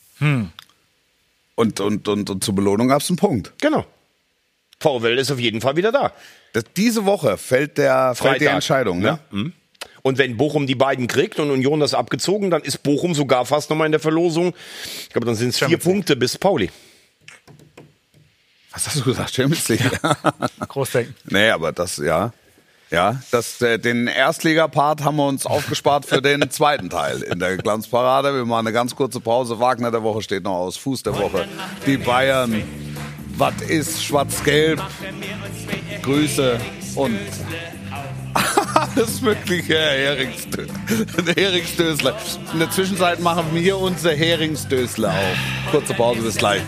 Und zur Belohnung gab es einen Punkt. Genau. VfL ist auf jeden Fall wieder da. Diese Woche fällt die Entscheidung, ne? Ja. Und wenn Bochum die beiden kriegt und Union das abgezogen, dann ist Bochum sogar fast nochmal in der Verlosung. Ich glaube, dann sind es 4 Punkte bis Pauli. Was hast du gesagt? Champions League? Großdenken. Nee, aber das, ja. Ja, den Erstliga-Part haben wir uns aufgespart für den zweiten Teil in der Glanzparade. Wir machen eine ganz kurze Pause. Wagner der Woche steht noch aus. Fuß der Woche. Die Bayern. Was ist Schwarz-Gelb? Grüße und alles mögliche, Heringsdösler. In der Zwischenzeit machen wir unsere Heringsdösler auf. Kurze Pause, bis gleich.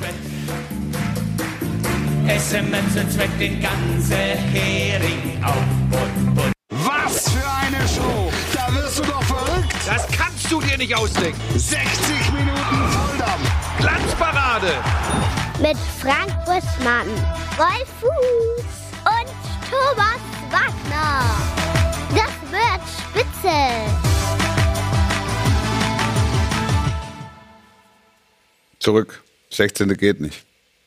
SMS zweckt den ganze Hering auf. Was für eine Show! Da wirst du doch verrückt! Das kannst du dir nicht ausdenken. 60 Minuten Volldampf! Glanzparade. Mit Frank Buschmann, Wolf Fuß und Thomas Wagner. Das wird spitze. Zurück. 16. geht nicht.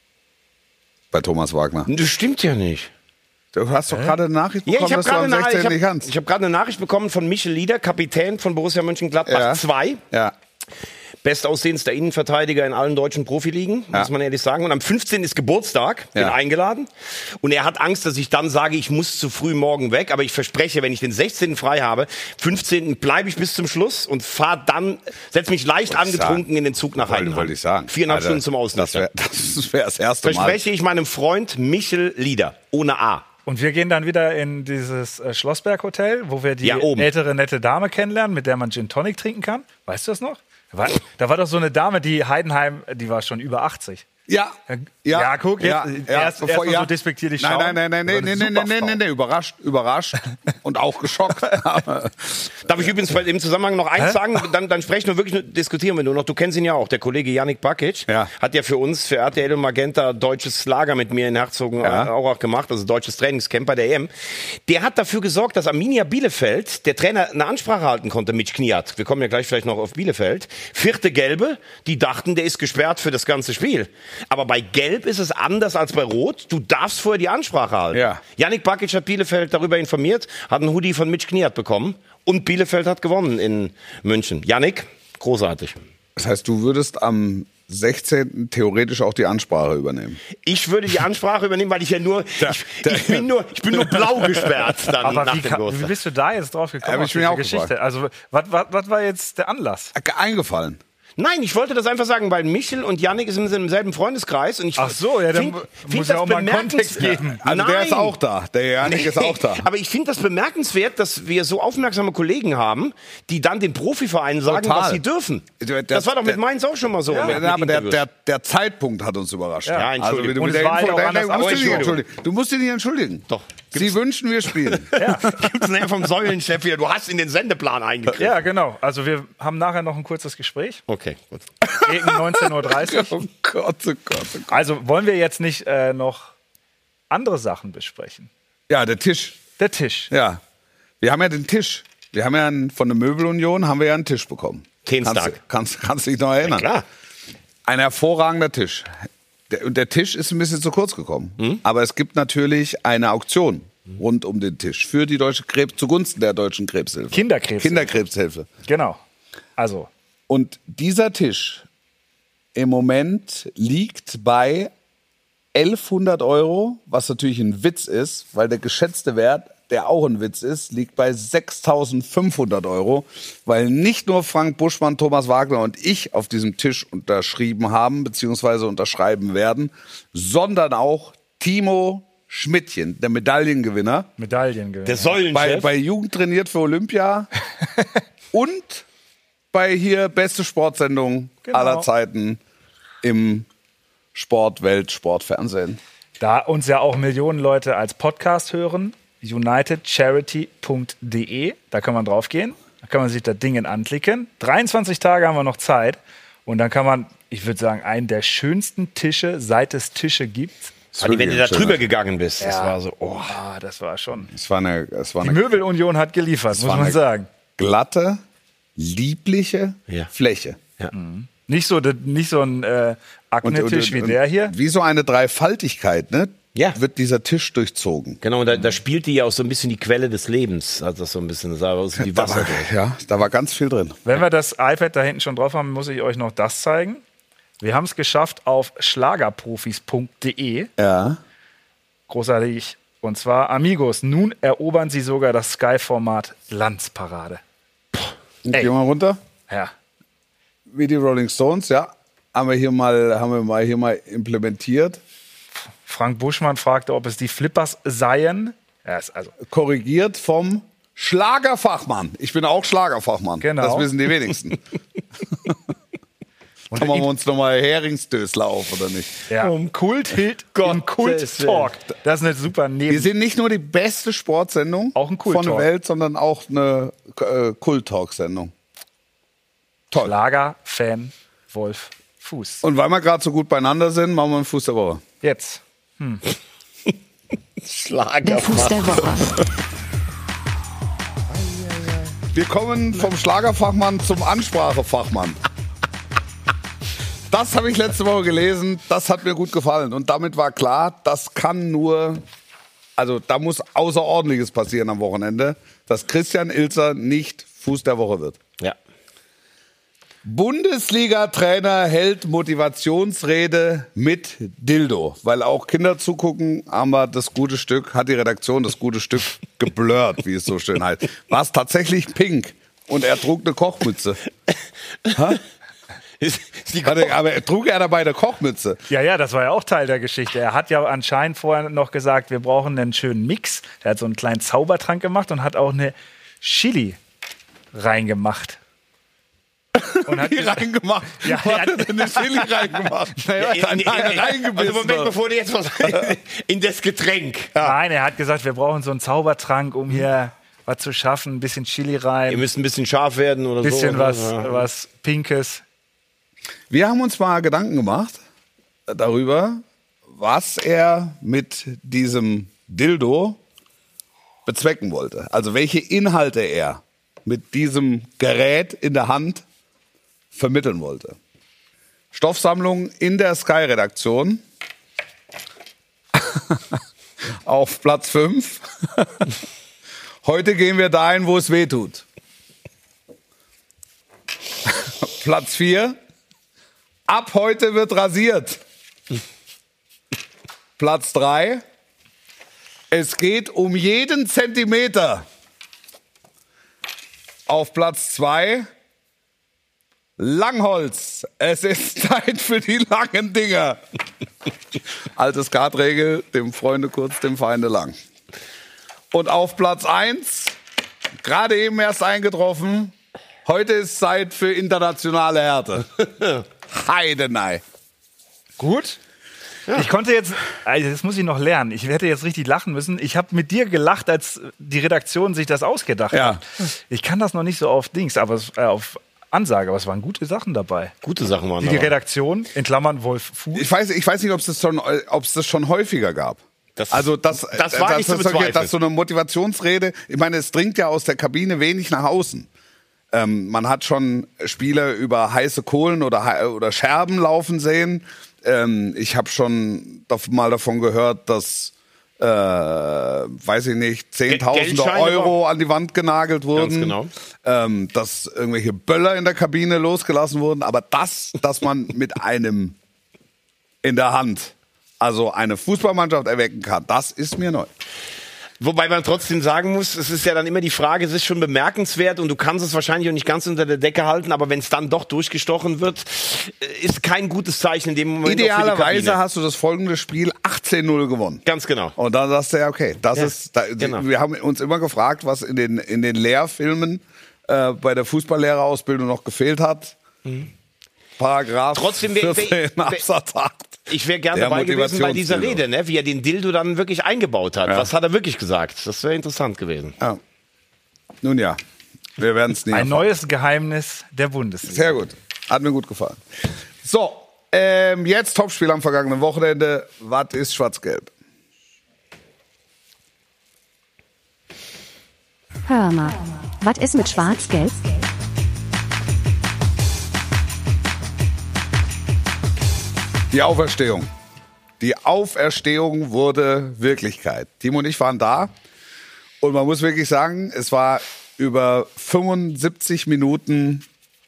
Bei Thomas Wagner. Das stimmt ja nicht. Du hast doch gerade eine Nachricht Ja, bekommen, dass du am 16. nicht kannst. ich hab gerade eine Nachricht bekommen von Michel Lieder, Kapitän von Borussia Mönchengladbach 2. Ja. Bestaussehendster Innenverteidiger in allen deutschen Profiligen, muss man ehrlich sagen. Und am 15. ist Geburtstag, bin eingeladen. Und er hat Angst, dass ich dann sage, ich muss zu früh morgen weg. Aber ich verspreche, wenn ich den 16. frei habe, 15. bleibe ich bis zum Schluss und fahre dann, setze mich leicht angetrunken in den Zug nach Heidenheim. Wollte ich sagen. 4,5 Stunden zum Ausnüchtern. Das wäre das erste Mal. Verspreche ich meinem Freund Michel Lieder, ohne A. Und wir gehen dann wieder in dieses Schlossberg-Hotel, wo wir die oben. ältere, nette Dame kennenlernen, mit der man Gin Tonic trinken kann. Weißt du das noch? Da war doch so eine Dame, die Heidenheim, die war schon über 80. Ja. Ja, guck, jetzt erst mal so despektierlich schauen. Nein, überrascht und auch geschockt. Darf ich übrigens im Zusammenhang noch eins sagen? Dann sprechen wir wirklich, diskutieren wir nur noch. Du kennst ihn ja auch, der Kollege Yannick Bakic. Hat ja für uns, für RTL und Magenta, deutsches Lager mit mir in Herzogenaurach gemacht, also deutsches Trainingscamp bei der EM. Der hat dafür gesorgt, dass Arminia Bielefeld, der Trainer, eine Ansprache halten konnte mit Kniat. Wir kommen ja gleich vielleicht noch auf Bielefeld. 4. Gelbe, die dachten, der ist gesperrt für das ganze Spiel. Aber bei Gelb ist es anders als bei Rot. Du darfst vorher die Ansprache halten. Ja. Yannick Bakic hat Bielefeld darüber informiert, hat einen Hoodie von Mitch Kniat bekommen und Bielefeld hat gewonnen in München. Yannick, großartig. Das heißt, du würdest am 16. theoretisch auch die Ansprache übernehmen. Ich würde die Ansprache übernehmen, weil ich ja nur, ich bin nur blau gesperrt dann Aber nach dem wie Geburtstag. bist du da jetzt drauf gekommen? Hab ich mir auch Geschichte? gefragt. Also, was war jetzt der Anlass? Eingefallen. Nein, ich wollte das einfach sagen, weil Michel und Yannick sind im selben Freundeskreis und ich Ach so, ja, dann find muss das ja auch mal einen Kontext geben. Also der ist Nein. auch da. Der Janik ist auch da. Aber ich finde das bemerkenswert, dass wir so aufmerksame Kollegen haben, die dann den Profivereinen sagen, Total. was sie dürfen. Das war doch mit Mainz auch schon mal so. mit aber Interviews. der Zeitpunkt hat uns überrascht. Ja, Entschuldigung. Und es war halt auch anders Du musst dich nicht entschuldigen. Doch. Sie wünschen, wir spielen. Gibt's näher vom Säulenchef hier. Du hast in den Sendeplan eingegriffen. Ja, genau. Also wir haben nachher noch ein kurzes Gespräch. Okay, gut. Gegen 19.30 Uhr. Oh Gott, oh Gott, oh Gott. Also wollen wir jetzt nicht noch andere Sachen besprechen? Ja, der Tisch. Der Tisch. Ja. Wir haben ja den Tisch. Wir haben ja von der Möbelunion haben wir ja einen Tisch bekommen. Dienstag. Kannst dich noch erinnern? Klar. Ein hervorragender Tisch. Der Tisch ist ein bisschen zu kurz gekommen. Aber es gibt natürlich eine Auktion rund um den Tisch für die deutsche zugunsten der deutschen Krebshilfe. Kinderkrebshilfe. Genau. Also. Und dieser Tisch im Moment liegt bei 1.100 €, was natürlich ein Witz ist, weil der geschätzte Wert, der auch ein Witz ist, liegt bei 6.500 €, weil nicht nur Frank Buschmann, Thomas Wagner und ich auf diesem Tisch unterschrieben haben, beziehungsweise unterschreiben werden, sondern auch Timo Schmidtchen, der Medaillengewinner. Der Säulenchef. Bei Jugend trainiert für Olympia und bei hier beste Sportsendung aller Zeiten im Sportfernsehen. Da uns ja auch Millionen Leute als Podcast hören, unitedcharity.de, da kann man drauf gehen. Da kann man sich das Ding anklicken. 23 Tage haben wir noch Zeit. Und dann kann man, ich würde sagen, einen der schönsten Tische, seit es Tische gibt. Wenn du da drüber gegangen bist, das Ja. war so, oh. Ah, das war schon. Es war eine Die Möbelunion hat geliefert, muss man sagen. glatte, liebliche Ja. Fläche. Nicht so ein Akne-Tisch wie der hier. Wie so eine Dreifaltigkeit, ne? Ja. Wird dieser Tisch durchzogen. Genau, da spielt die ja auch so ein bisschen die Quelle des Lebens. Also das so ein bisschen, sah aus wie Wasser. Da war ganz viel drin. Wenn wir das iPad da hinten schon drauf haben, muss ich euch noch das zeigen. Wir haben es geschafft auf schlagerprofis.de. Ja. Großartig. Und zwar, Amigos, nun erobern sie sogar das Sky-Format Glanzparade. Gehen wir runter. Ja. Wie die Rolling Stones, ja. Haben wir mal implementiert. Frank Buschmann fragte, ob es die Flippers seien. Ja, ist also Korrigiert vom Schlagerfachmann. Ich bin auch Schlagerfachmann. Genau. Das wissen die wenigsten. Und Da machen wir uns nochmal Heringsdösler auf, oder nicht? ja. Kult-Hit im Kult-Talk. Das ist eine super Wir sind nicht nur die beste Sportsendung Auch ein von der Kult-Talk. Welt, sondern auch eine Kult-Talk-Sendung. Toll. Schlager-Fan Wolf Fuß. Und weil wir gerade so gut beieinander sind, machen wir einen Fuß der Woche. Jetzt. Der Fuß der Woche. Wir kommen vom Schlagerfachmann zum Ansprachefachmann. Das habe ich letzte Woche gelesen, das hat mir gut gefallen. Und damit war klar, das kann nur, also da muss Außerordentliches passieren am Wochenende, dass Christian Ilzer nicht Fuß der Woche wird. Ja. Bundesliga-Trainer hält Motivationsrede mit Dildo. Weil auch Kinder zugucken, haben wir das gute Stück, hat die Redaktion das gute Stück geblurrt, wie es so schön heißt. War es tatsächlich pink und er trug eine Kochmütze. Aber trug er dabei eine Kochmütze? Ja, das war ja auch Teil der Geschichte. Er hat ja anscheinend vorher noch gesagt, wir brauchen einen schönen Mix. Er hat so einen kleinen Zaubertrank gemacht und hat auch eine Chili reingemacht. Und hat reingemacht? Ja, er hat eine Chili reingemacht. Reingebissen. Also Moment, bevor du jetzt was in das Getränk. Nein, er hat gesagt, wir brauchen so einen Zaubertrank, um hier was zu schaffen. Ein bisschen Chili rein, Ihr müsst ein bisschen scharf werden oder ein bisschen so. was Pinkes. Wir haben uns mal Gedanken gemacht darüber, was er mit diesem Dildo bezwecken wollte. Also welche Inhalte er mit diesem Gerät in der Hand vermitteln wollte. Stoffsammlung in der Sky-Redaktion. Auf Platz 5. Heute gehen wir dahin, wo es weh tut. Platz 4. Ab heute wird rasiert. Platz 3. Es geht um jeden Zentimeter. Auf Platz 2. Langholz. Es ist Zeit für die langen Dinger. Alte Skatregel, dem Freunde kurz, dem Feinde lang. Und auf Platz 1, gerade eben erst eingetroffen, heute ist Zeit für internationale Härte. Heidenei. Gut. Ich konnte jetzt, also das muss ich noch lernen. Ich hätte jetzt richtig lachen müssen. Ich habe mit dir gelacht, als die Redaktion sich das ausgedacht hat. Ich kann das noch nicht so auf Dings, aber auf Ansage, aber es waren gute Sachen dabei. Gute Sachen waren Die dabei. Redaktion, in Klammern Wolf Fuß. Ich weiß nicht, ob es das schon häufiger gab. Das war nicht zu bezweifeln. Das so eine Motivationsrede. Ich meine, es dringt ja aus der Kabine wenig nach außen. Man hat schon Spieler über heiße Kohlen oder Scherben laufen sehen. Ich habe schon mal davon gehört, dass, weiß ich nicht, Zehntausende Euro an die Wand genagelt wurden. Ganz genau. Dass irgendwelche Böller in der Kabine losgelassen wurden. Aber dass man mit einem in der Hand also eine Fußballmannschaft erwecken kann, das ist mir neu. Wobei man trotzdem sagen muss, es ist ja dann immer die Frage, es ist schon bemerkenswert und du kannst es wahrscheinlich auch nicht ganz unter der Decke halten, aber wenn es dann doch durchgestochen wird, ist kein gutes Zeichen in dem Moment. Idealerweise hast du das folgende Spiel 18-0 gewonnen. Ganz genau. Und dann sagst du ja, okay, genau. Wir haben uns immer gefragt, was in den Lehrfilmen bei der Fußballlehrerausbildung noch gefehlt hat. Paragraph Trotzdem 14 Absatz 8. Ich wäre gerne dabei gewesen bei dieser Rede, ne? Wie er den Dildo dann wirklich eingebaut hat. Ja. Was hat er wirklich gesagt? Das wäre interessant gewesen. Ja. Nun ja. Wir werden es nie Ein erfahren. neues Geheimnis der Bundesliga. Sehr gut. Hat mir gut gefallen. So, jetzt Topspiel am vergangenen Wochenende. Was ist Schwarz-Gelb? Hör mal, was ist mit Schwarz-Gelb? Die Auferstehung. Die Auferstehung wurde Wirklichkeit. Timo und ich waren da und man muss wirklich sagen, es war über 75 Minuten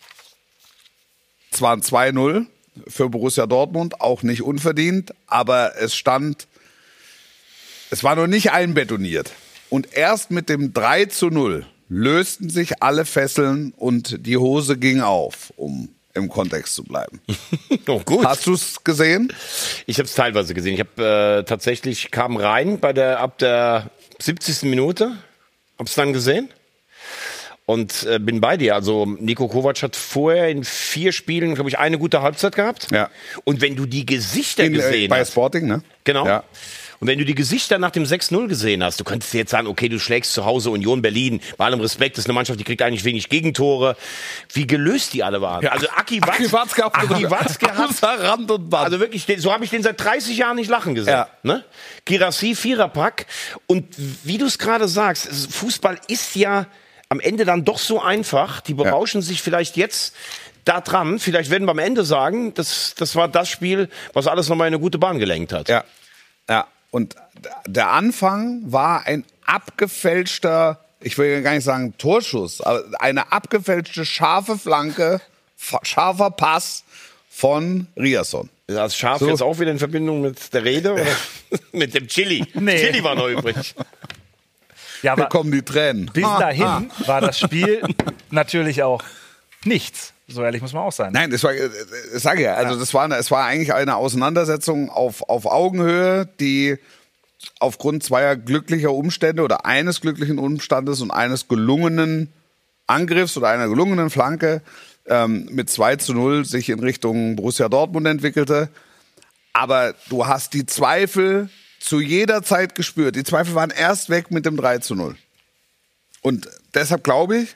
zwar ein 2-0 für Borussia Dortmund, auch nicht unverdient, aber es war noch nicht einbetoniert. Und erst mit dem 3-0 lösten sich alle Fesseln und die Hose ging auf, um im Kontext zu bleiben. Oh, gut. Hast du es gesehen? Ich habe es teilweise gesehen. Ich habe kam rein ab der 70. Minute, hab's dann gesehen und bin bei dir. Also Niko Kovac hat vorher in 4 Spielen, glaube ich, eine gute Halbzeit gehabt. Ja. Und wenn du die Gesichter gesehen bei hast, Sporting, ne? Genau. Ja. Und wenn du die Gesichter nach dem 6-0 gesehen hast, du könntest jetzt sagen, okay, du schlägst zu Hause Union Berlin. Bei allem Respekt, das ist eine Mannschaft, die kriegt eigentlich wenig Gegentore. Wie gelöst die alle waren. Ja. Also Aki Watzke hat Rand und Band. Also wirklich, so habe ich den seit 30 Jahren nicht lachen gesehen. Ja. Ne? Girassi, Viererpack. Und wie du es gerade sagst, Fußball ist ja am Ende dann doch so einfach. Die berauschen sich vielleicht jetzt da dran. Vielleicht werden wir am Ende sagen, das war das Spiel, was alles nochmal in eine gute Bahn gelenkt hat. Ja. Ja. Und der Anfang war ein abgefälschter, ich will ja gar nicht sagen Torschuss, aber eine abgefälschte scharfe Flanke, scharfer Pass von Riasson. Ist das scharf So. jetzt auch wieder in Verbindung mit der Rede? Oder? Mit dem Chili. Nee. Chili war noch übrig. Ja, Hier aber kommen die Tränen. bis dahin war das Spiel natürlich auch nichts. So ehrlich muss man auch sein. Nein, das sage ja, also es war eigentlich eine Auseinandersetzung auf Augenhöhe, die aufgrund zweier glücklicher Umstände oder eines glücklichen Umstandes und eines gelungenen Angriffs oder einer gelungenen Flanke mit 2-0 sich in Richtung Borussia Dortmund entwickelte. Aber du hast die Zweifel zu jeder Zeit gespürt. Die Zweifel waren erst weg mit dem 3-0. Und deshalb glaube ich,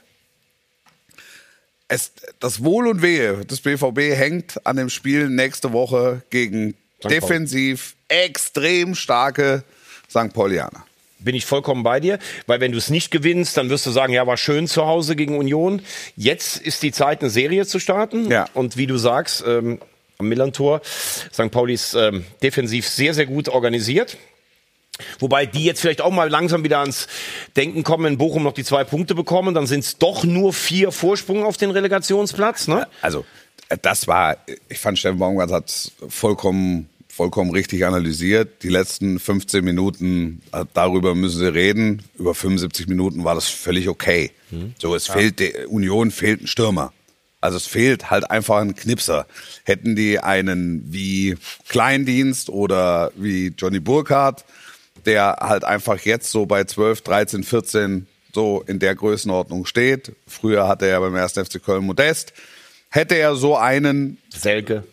das Wohl und Wehe des BVB hängt an dem Spiel nächste Woche gegen defensiv extrem starke St. Paulianer. Bin ich vollkommen bei dir, weil wenn du es nicht gewinnst, dann wirst du sagen, ja, war schön zu Hause gegen Union. Jetzt ist die Zeit, eine Serie zu starten. Ja. Und wie du sagst, am Millern-Tor, St. Pauli ist defensiv sehr, sehr gut organisiert. Wobei die jetzt vielleicht auch mal langsam wieder ans Denken kommen, in Bochum noch die 2 Punkte bekommen, dann sind es doch nur 4 Vorsprung auf den Relegationsplatz. Ne? Also, ich fand, Steffen Baumgart hat es vollkommen richtig analysiert. Die letzten 15 Minuten, darüber müssen sie reden. Über 75 Minuten war das völlig okay. So, Union fehlt ein Stürmer. Also es fehlt halt einfach ein Knipser. Hätten die einen wie Kleindienst oder wie Johnny Burkhardt, der halt einfach jetzt so bei 12, 13, 14 so in der Größenordnung steht. Früher hatte er beim 1. FC Köln Modest. Hätte er so einen Selke,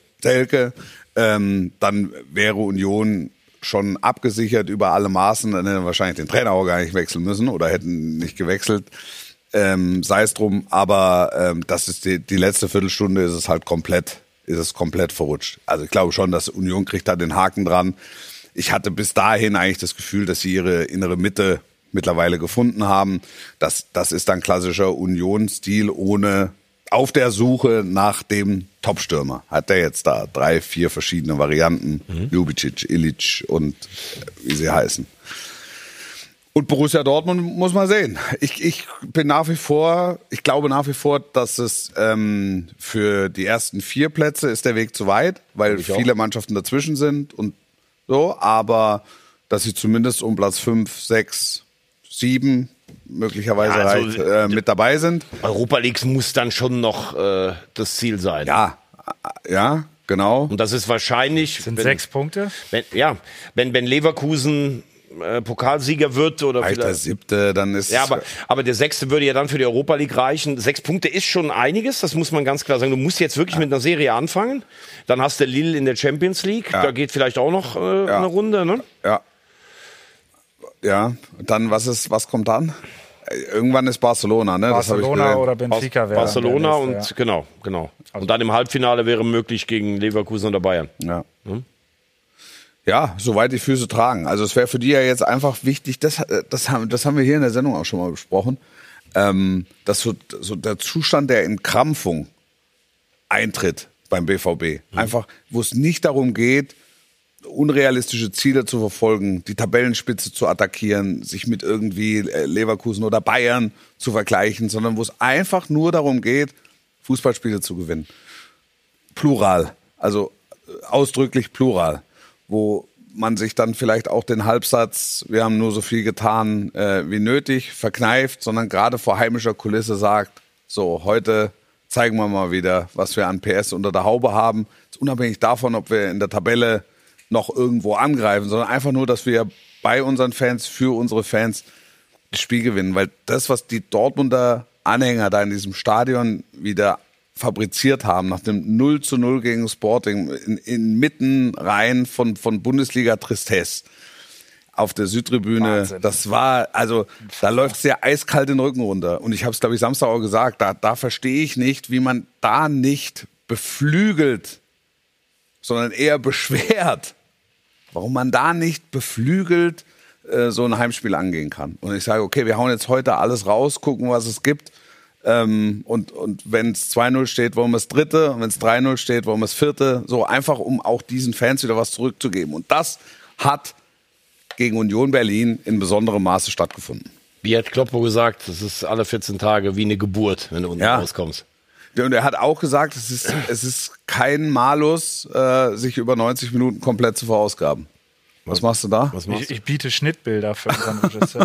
dann wäre Union schon abgesichert über alle Maßen. Dann hätten wir wahrscheinlich den Trainer auch gar nicht wechseln müssen oder hätten nicht gewechselt. Sei es drum, aber das ist die letzte Viertelstunde ist es komplett verrutscht. Also ich glaube schon, dass Union kriegt da den Haken dran. Ich hatte bis dahin eigentlich das Gefühl, dass sie ihre innere Mitte mittlerweile gefunden haben. Das ist dann klassischer Union-Stil auf der Suche nach dem Topstürmer. Hat der jetzt da 3, 4 verschiedene Varianten. Ljubicic, Ilic und wie sie heißen. Und Borussia Dortmund muss man sehen. Ich glaube nach wie vor, dass es für die ersten 4 Plätze ist der Weg zu weit, weil viele Mannschaften dazwischen sind und so, aber dass sie zumindest um Platz 5, 6, 7 möglicherweise mit dabei sind. Europa League muss dann schon noch das Ziel sein. Ja, genau. Und das ist wahrscheinlich... Sind 6 Punkte? Wenn Leverkusen Pokalsieger wird oder vielleicht der 7., dann ist... Ja, aber der 6. würde ja dann für die Europa League reichen. 6 Punkte ist schon einiges, das muss man ganz klar sagen. Du musst jetzt wirklich mit einer Serie anfangen. Dann hast du Lille in der Champions League. Da geht vielleicht auch noch eine Runde, ne? Ja. Ja, dann was kommt dann? Irgendwann ist Barcelona, ne? Barcelona oder Benfica wäre. Barcelona nächste, und genau. Und dann im Halbfinale wäre möglich gegen Leverkusen oder Bayern. Ja. Ja, soweit die Füße tragen. Also es wäre für die ja jetzt einfach wichtig, das haben wir hier in der Sendung auch schon mal besprochen, dass so der Zustand der Entkrampfung eintritt beim BVB. Einfach, wo es nicht darum geht, unrealistische Ziele zu verfolgen, die Tabellenspitze zu attackieren, sich mit irgendwie Leverkusen oder Bayern zu vergleichen, sondern wo es einfach nur darum geht, Fußballspiele zu gewinnen. Plural, also ausdrücklich plural, wo man sich dann vielleicht auch den Halbsatz, wir haben nur so viel getan wie nötig, verkneift, sondern gerade vor heimischer Kulisse sagt, so, heute zeigen wir mal wieder, was wir an PS unter der Haube haben. Unabhängig davon, ob wir in der Tabelle noch irgendwo angreifen, sondern einfach nur, dass wir bei unseren Fans, für unsere Fans das Spiel gewinnen. Weil das, was die Dortmunder Anhänger da in diesem Stadion wieder fabriziert haben, nach dem 0:0 gegen Sporting, inmitten rein von Bundesliga-Tristesse auf der Südtribüne, Wahnsinn. Das war, also da läuft es sehr eiskalt den Rücken runter. Und ich habe es, glaube ich, Samstag auch gesagt, da verstehe ich nicht, wie man da nicht beflügelt, sondern eher beschwert, warum man da nicht beflügelt so ein Heimspiel angehen kann. Und ich sage, okay, wir hauen jetzt heute alles raus, gucken, was es gibt. Und wenn es 2:0 steht, wollen wir das dritte. Und wenn es 3:0 steht, wollen wir das vierte. So einfach, um auch diesen Fans wieder was zurückzugeben. Und das hat gegen Union Berlin in besonderem Maße stattgefunden. Wie hat Kloppo gesagt, das ist alle 14 Tage wie eine Geburt, wenn du unten rauskommst. Und er hat auch gesagt, es ist kein Malus, sich über 90 Minuten komplett zu verausgaben. Was machst du da? Ich biete Schnittbilder für unseren Regisseur.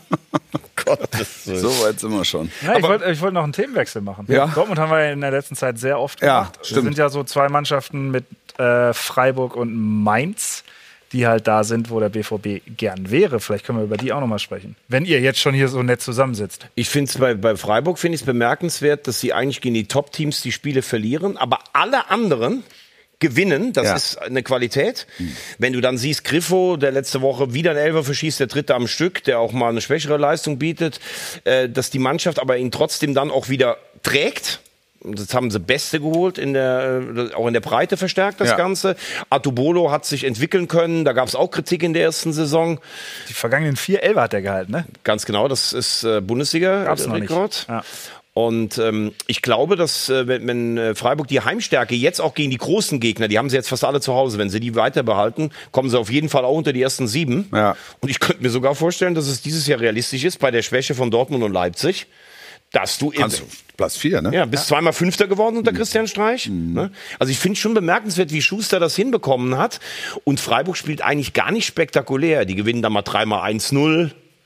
So weit sind wir schon. Ja, ich wollte noch einen Themenwechsel machen. Ja. Dortmund haben wir in der letzten Zeit sehr oft gemacht. Ja, Wir sind ja so zwei Mannschaften mit Freiburg und Mainz, die halt da sind, wo der BVB gern wäre. Vielleicht können wir über die auch nochmal sprechen. Wenn ihr jetzt schon hier so nett zusammensitzt. Ich finde es bei Freiburg bemerkenswert, dass sie eigentlich gegen die Top-Teams die Spiele verlieren, aber alle anderen gewinnen. Das ist eine Qualität. Wenn du dann siehst, Griffo, der letzte Woche wieder einen Elfer verschießt, der dritte am Stück, der auch mal eine schwächere Leistung bietet, dass die Mannschaft aber ihn trotzdem dann auch wieder trägt. Jetzt haben sie Beste geholt, auch in der Breite verstärkt das Ganze. Artubolo hat sich entwickeln können, da gab es auch Kritik in der ersten Saison. Die vergangenen 4 Elfer hat er gehalten, ne? Ganz genau, das ist Bundesliga-Rekord. Ja. Und ich glaube, dass wenn Freiburg die Heimstärke jetzt auch gegen die großen Gegner, die haben sie jetzt fast alle zu Hause, wenn sie die weiter behalten, kommen sie auf jeden Fall auch unter die ersten 7. Ja. Und ich könnte mir sogar vorstellen, dass es dieses Jahr realistisch ist, bei der Schwäche von Dortmund und Leipzig, dass du Platz 4, ne? Ja, bist zweimal Fünfter geworden unter Christian Streich. Ne? Also ich finde schon bemerkenswert, wie Schuster das hinbekommen hat. Und Freiburg spielt eigentlich gar nicht spektakulär. Die gewinnen dann mal 3-mal 1-0.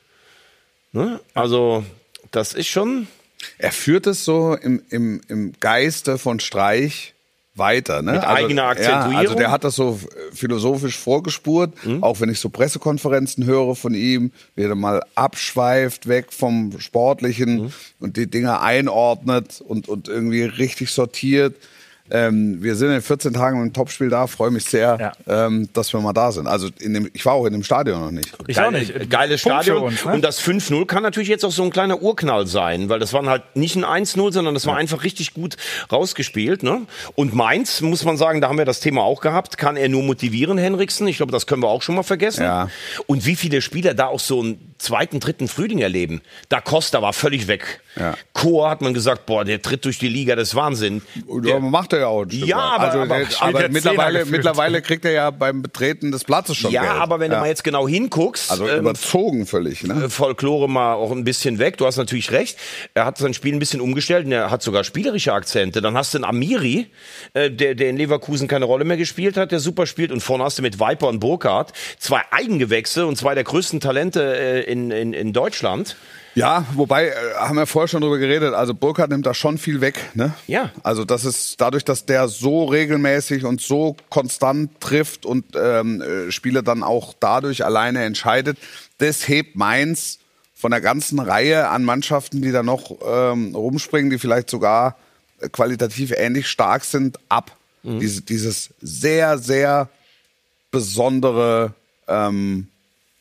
Ne? Also das ist schon... Er führt es so im Geiste von Streich weiter. Ne? Mit eigener Akzentuierung. Ja, also der hat das so philosophisch vorgespurt, auch wenn ich so Pressekonferenzen höre von ihm, wie er mal abschweift, weg vom Sportlichen und die Dinge einordnet und irgendwie richtig sortiert. Wir sind in 14 Tagen im Topspiel da, freue mich sehr, dass wir mal da sind. Also ich war auch in dem Stadion noch nicht. Ich auch nicht. Geiles Stadion. Uns, ne? Und das 5-0 kann natürlich jetzt auch so ein kleiner Urknall sein, weil das war halt nicht ein 1-0, sondern das war einfach richtig gut rausgespielt. Ne? Und Mainz, muss man sagen, da haben wir das Thema auch gehabt, kann er nur motivieren, Henriksen. Ich glaube, das können wir auch schon mal vergessen. Ja. Und wie viele Spieler da auch so einen zweiten, dritten Frühling erleben. Da Costa war völlig weg. Ja. Chor hat man gesagt, boah, der tritt durch die Liga, das ist Wahnsinn. Der macht er ja auch ein Stück weit. Aber mittlerweile kriegt er ja beim Betreten des Platzes schon Geld. Aber wenn du mal jetzt genau hinguckst. Also überzogen völlig. Ne? Folklore mal auch ein bisschen weg. Du hast natürlich recht. Er hat sein Spiel ein bisschen umgestellt und er hat sogar spielerische Akzente. Dann hast du einen Amiri, der in Leverkusen keine Rolle mehr gespielt hat, der super spielt. Und vorne hast du mit Viper und Burkhardt 2 Eigengewächse und 2 der größten Talente in Deutschland. Ja, wobei, haben wir vorher schon drüber geredet, also Burkhardt nimmt da schon viel weg, ne? Ja. Also das ist dadurch, dass der so regelmäßig und so konstant trifft und Spiele dann auch dadurch alleine entscheidet, das hebt Mainz von der ganzen Reihe an Mannschaften, die da noch rumspringen, die vielleicht sogar qualitativ ähnlich stark sind, ab. Dieses sehr, sehr besondere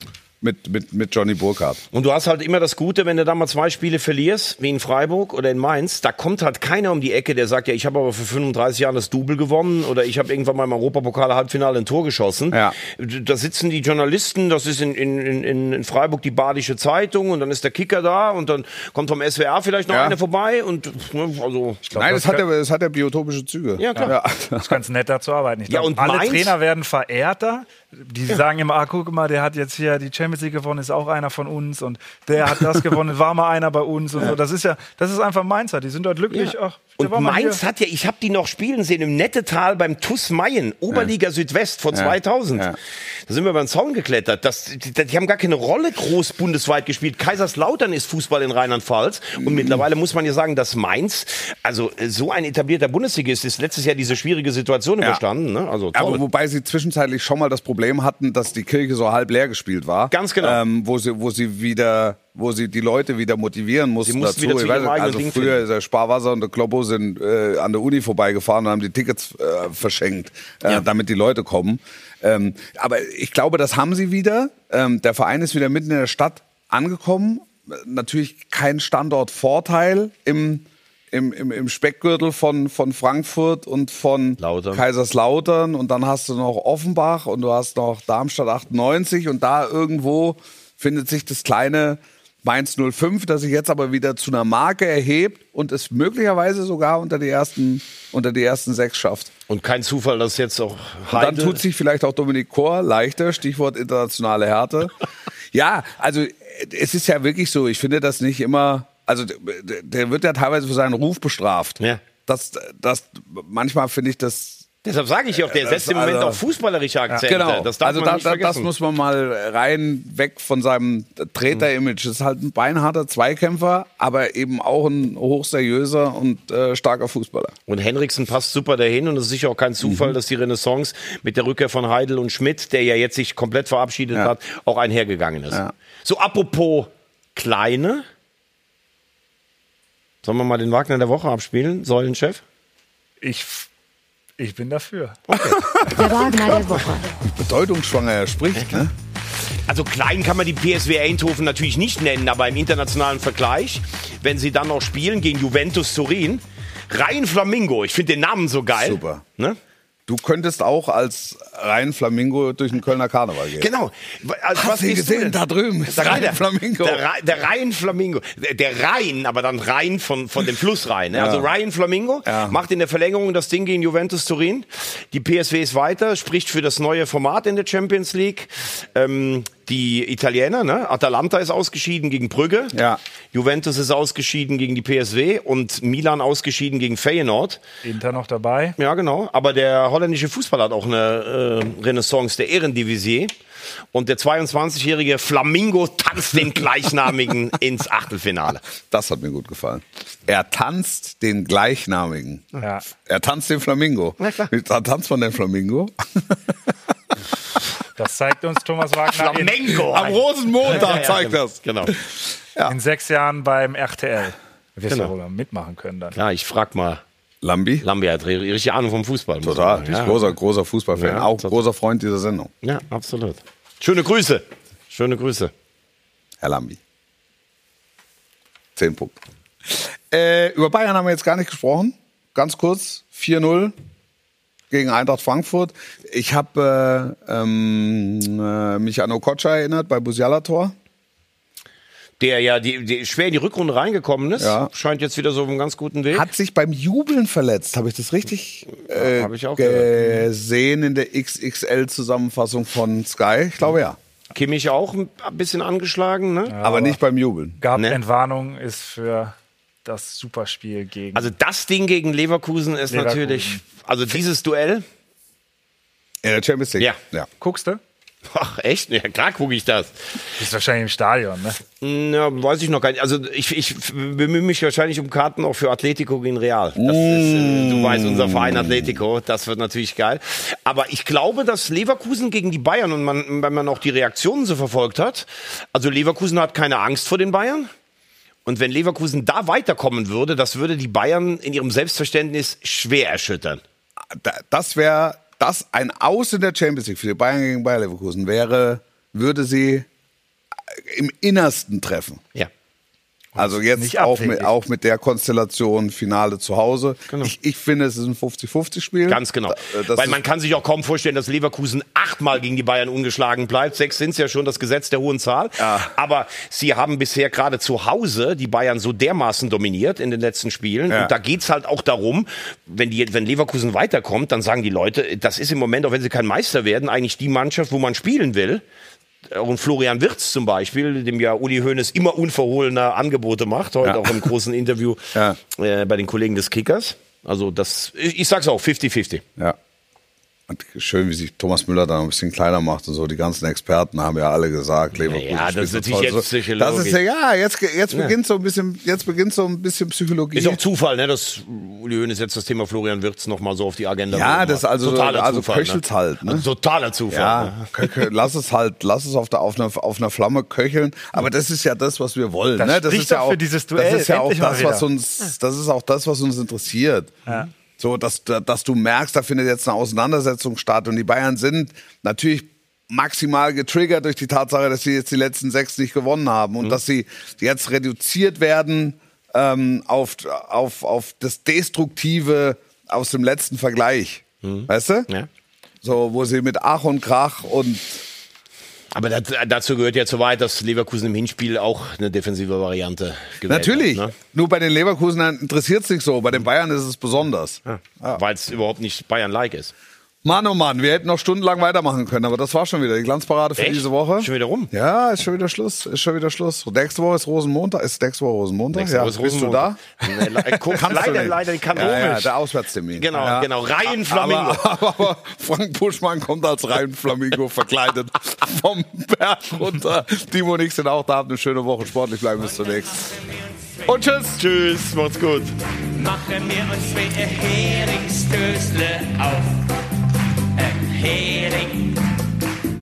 mit Johnny Burkhardt. Und du hast halt immer das Gute, wenn du da mal 2 Spiele verlierst, wie in Freiburg oder in Mainz, da kommt halt keiner um die Ecke, der sagt, ja, ich habe aber für 35 Jahre das Double gewonnen oder ich habe irgendwann mal im Europapokal-Halbfinale ein Tor geschossen. Ja. Da sitzen die Journalisten, das ist in Freiburg die Badische Zeitung und dann ist der Kicker da und dann kommt vom SWR vielleicht noch einer vorbei und also... Nein, das hat ja biotopische Züge. Ja, klar. Ja. Das ist ganz nett, da zu arbeiten. Ich Ja, glaub, und alle Mainz- Trainer werden verehrter. Die sagen immer, guck mal, der hat jetzt hier die Champions League gewonnen, ist auch einer von uns und der hat das gewonnen, war mal einer bei uns und so. Das ist einfach Mainzer, die sind dort glücklich. Ach, der Und war mal Mainz hier. hat ja, ich habe die noch spielen sehen im Nettetal beim TuS Mayen, Oberliga Südwest von 2000. Ja. Da sind wir über den Zaun geklettert. Die haben gar keine Rolle groß bundesweit gespielt. Kaiserslautern ist Fußball in Rheinland-Pfalz. Und mittlerweile muss man ja sagen, dass Mainz, also so ein etablierter Bundesligist, ist letztes Jahr diese schwierige Situation überstanden. Ne? Also toll. Aber wobei sie zwischenzeitlich schon mal das Problem hatten, dass die Kirche so halb leer gespielt war. Ganz genau. Wo sie die Leute wieder motivieren mussten, Sie mussten dazu. wieder zu Ich weiß ihrem nicht, eigenen also Ding früher finden. ist der Sparwasser und der Kloppo sind an der Uni vorbeigefahren und haben die Tickets verschenkt, damit die Leute kommen. Aber ich glaube, das haben sie wieder. Der Verein ist wieder mitten in der Stadt angekommen. Natürlich kein Standortvorteil im Speckgürtel von Frankfurt und von Lautern. Kaiserslautern. Und dann hast du noch Offenbach und du hast noch Darmstadt 98. Und da irgendwo findet sich das kleine Mainz 05, das sich jetzt aber wieder zu einer Marke erhebt und es möglicherweise sogar unter die ersten 6 schafft. Und kein Zufall, dass jetzt auch Und dann tut sich vielleicht auch Dominik Kor leichter, Stichwort internationale Härte. Ja, also es ist ja wirklich so, ich finde das nicht immer, also der wird ja teilweise für seinen Ruf bestraft. Ja. Das manchmal finde ich das. Deshalb sage ich auch, der setzt im Moment also- auch fußballerische Akzente. Genau, Das darf man nicht das vergessen. muss man mal rein weg von seinem Treter-Image. Das ist halt ein beinharter Zweikämpfer, aber eben auch ein hochseriöser und starker Fußballer. Und Henriksen passt super dahin und es ist sicher auch kein Zufall, dass die Renaissance mit der Rückkehr von Heidel und Schmidt, der ja jetzt sich komplett verabschiedet hat, auch einhergegangen ist. Ja. So, apropos Kleine. Sollen wir mal den Wagner der Woche abspielen, Säulenchef? Ich bin dafür. Der Wagner der Woche. Bedeutungsschwanger er spricht, ne? Also klein kann man die PSV Eindhoven natürlich nicht nennen, aber im internationalen Vergleich, wenn sie dann noch spielen gegen Juventus Turin, Rhein Flamingo, ich finde den Namen so geil. Super. Ne? Du könntest auch als Rhein Flamingo durch den Kölner Karneval gehen. Genau. Also, Hast du ihn bist du gesehen? denn? Da drüben ist Der Rhein Flamingo. Der Rhein Flamingo. Der Rhein, aber dann Rhein von dem Fluss Rhein. Ne? Ja. Also Rhein Flamingo macht in der Verlängerung das Ding gegen Juventus Turin. Die PSV ist weiter, spricht für das neue Format in der Champions League. Die Italiener, ne? Atalanta ist ausgeschieden gegen Brügge. Ja. Juventus ist ausgeschieden gegen die PSV und Milan ausgeschieden gegen Feyenoord. Inter noch dabei. Ja, genau. Aber der holländische Fußball hat auch eine Renaissance der Eredivisie. Und der 22-jährige Flamingo tanzt den gleichnamigen ins Achtelfinale. Das hat mir gut gefallen. Er tanzt den gleichnamigen. Ja. Er tanzt den Flamingo. Na klar. Wie tanzt man den Flamingo? Das zeigt uns Thomas Wagner Flamengo. Am Rosenmontag zeigt das. Genau. in 6 Jahren beim RTL. Wirst Genau. du wohl mitmachen können dann. Ja, ich frag mal. Lambi? Lambi hat richtig Ahnung vom Fußball. muss Total. man Ich sagen. bin großer Fußballfan. Ja, auch total. großer Freund dieser Sendung. Ja, absolut. Schöne Grüße. Schöne Grüße. Herr Lambi. 10 Punkte. Über Bayern haben wir jetzt gar nicht gesprochen. Ganz kurz. 4-0 gegen Eintracht Frankfurt. Ich habe mich an Okocha erinnert bei Musiala-Tor. Der ja schwer in die Rückrunde reingekommen ist. Ja. Scheint jetzt wieder so auf einem ganz guten Weg. Hat sich beim Jubeln verletzt. Habe ich das richtig hab ich auch gesehen in der XXL-Zusammenfassung von Sky? Ich glaube ja. Kimmich auch ein bisschen angeschlagen, ne? Aber nicht beim Jubeln. Gab Ne? Entwarnung, ist für das Superspiel gegen. Also das Ding gegen Leverkusen ist Leverkusen. natürlich, also dieses Duell. In der Champions League. Ja. Guckst du? Ach, echt? Ja, klar gucke ich das. Bist wahrscheinlich im Stadion, ne? Ja, weiß ich noch gar nicht. Also ich bemühe mich wahrscheinlich um Karten auch für Atletico gegen Real. Das ist, du weißt, unser Verein Atletico, das wird natürlich geil. Aber ich glaube, dass Leverkusen gegen die Bayern, und wenn man auch die Reaktionen so verfolgt hat, also Leverkusen hat keine Angst vor den Bayern. Und wenn Leverkusen da weiterkommen würde, das würde die Bayern in ihrem Selbstverständnis schwer erschüttern. Das wäre ein Aus in der Champions League für die Bayern gegen Bayer Leverkusen würde sie im Innersten treffen. Ja. Also jetzt nicht auch mit der Konstellation Finale zu Hause. Genau. Ich finde, es ist ein 50-50-Spiel. Ganz genau. Weil man kann sich auch kaum vorstellen, dass Leverkusen 8-mal gegen die Bayern ungeschlagen bleibt. 6 sind es ja schon, das Gesetz der hohen Zahl. Ja. Aber sie haben bisher gerade zu Hause die Bayern so dermaßen dominiert in den letzten Spielen. Ja. Und da geht's halt auch darum, wenn Leverkusen weiterkommt, dann sagen die Leute, das ist im Moment, auch wenn sie kein Meister werden, eigentlich die Mannschaft, wo man spielen will. Und Florian Wirtz zum Beispiel, dem ja Uli Hoeneß immer unverhohlener Angebote macht, heute auch im großen Interview bei den Kollegen des Kickers. Also ich sag's auch, 50-50. Ja. Und schön, wie sich Thomas Müller da ein bisschen kleiner macht und so. Die ganzen Experten haben ja alle gesagt, Leverkusen. Ja, das ist natürlich jetzt psychologisch. Das ist jetzt beginnt so ein bisschen Psychologie. Ist auch Zufall, ne, dass Uli Hoeneß jetzt das Thema Florian Wirtz noch mal so auf die Agenda Ja, bringt. das ist also Zufall, köchelt's halt. Ne? Also totaler Zufall. Ja, Ne? lass es auf einer Flamme köcheln. Aber das ist ja das, was wir wollen. Das Ne? Das spricht ist ja doch auch für dieses Duell. Das ist ja auch Endlich mal das, was uns interessiert. Ja. So, dass du merkst, da findet jetzt eine Auseinandersetzung statt. Und die Bayern sind natürlich maximal getriggert durch die Tatsache, dass sie jetzt die letzten 6 nicht gewonnen haben. Und dass sie jetzt reduziert werden auf das Destruktive aus dem letzten Vergleich. Weißt du? Ja. So, wo sie mit Ach und Krach und... Aber dazu gehört ja zu weit, dass Leverkusen im Hinspiel auch eine defensive Variante gewählt Natürlich. hat. Ne? Nur bei den Leverkusen interessiert es nicht so. Bei den Bayern ist es besonders. Ja. Weil es überhaupt nicht Bayern-like ist. Mann, oh Mann, wir hätten noch stundenlang weitermachen können, aber das war schon wieder die Glanzparade für Echt? diese Woche. Schon wieder rum? Ja, ist schon wieder Schluss. Nächste Woche ist Rosenmontag. Nächste Woche Rosenmontag? Nächste Woche ist Bist du da? Kannst du nicht. Leider, ich kann Ja, der Auswärtstermin. Genau, genau. Reihenflamingo. Aber Frank Buschmann kommt als Reihenflamingo verkleidet vom Berg runter. Timo und ich sind auch da. Habt eine schöne Woche. Sportlich bleiben bis zunächst. Und tschüss. Tschüss, macht's gut. Machen wir uns wie ein Heringsdösle auf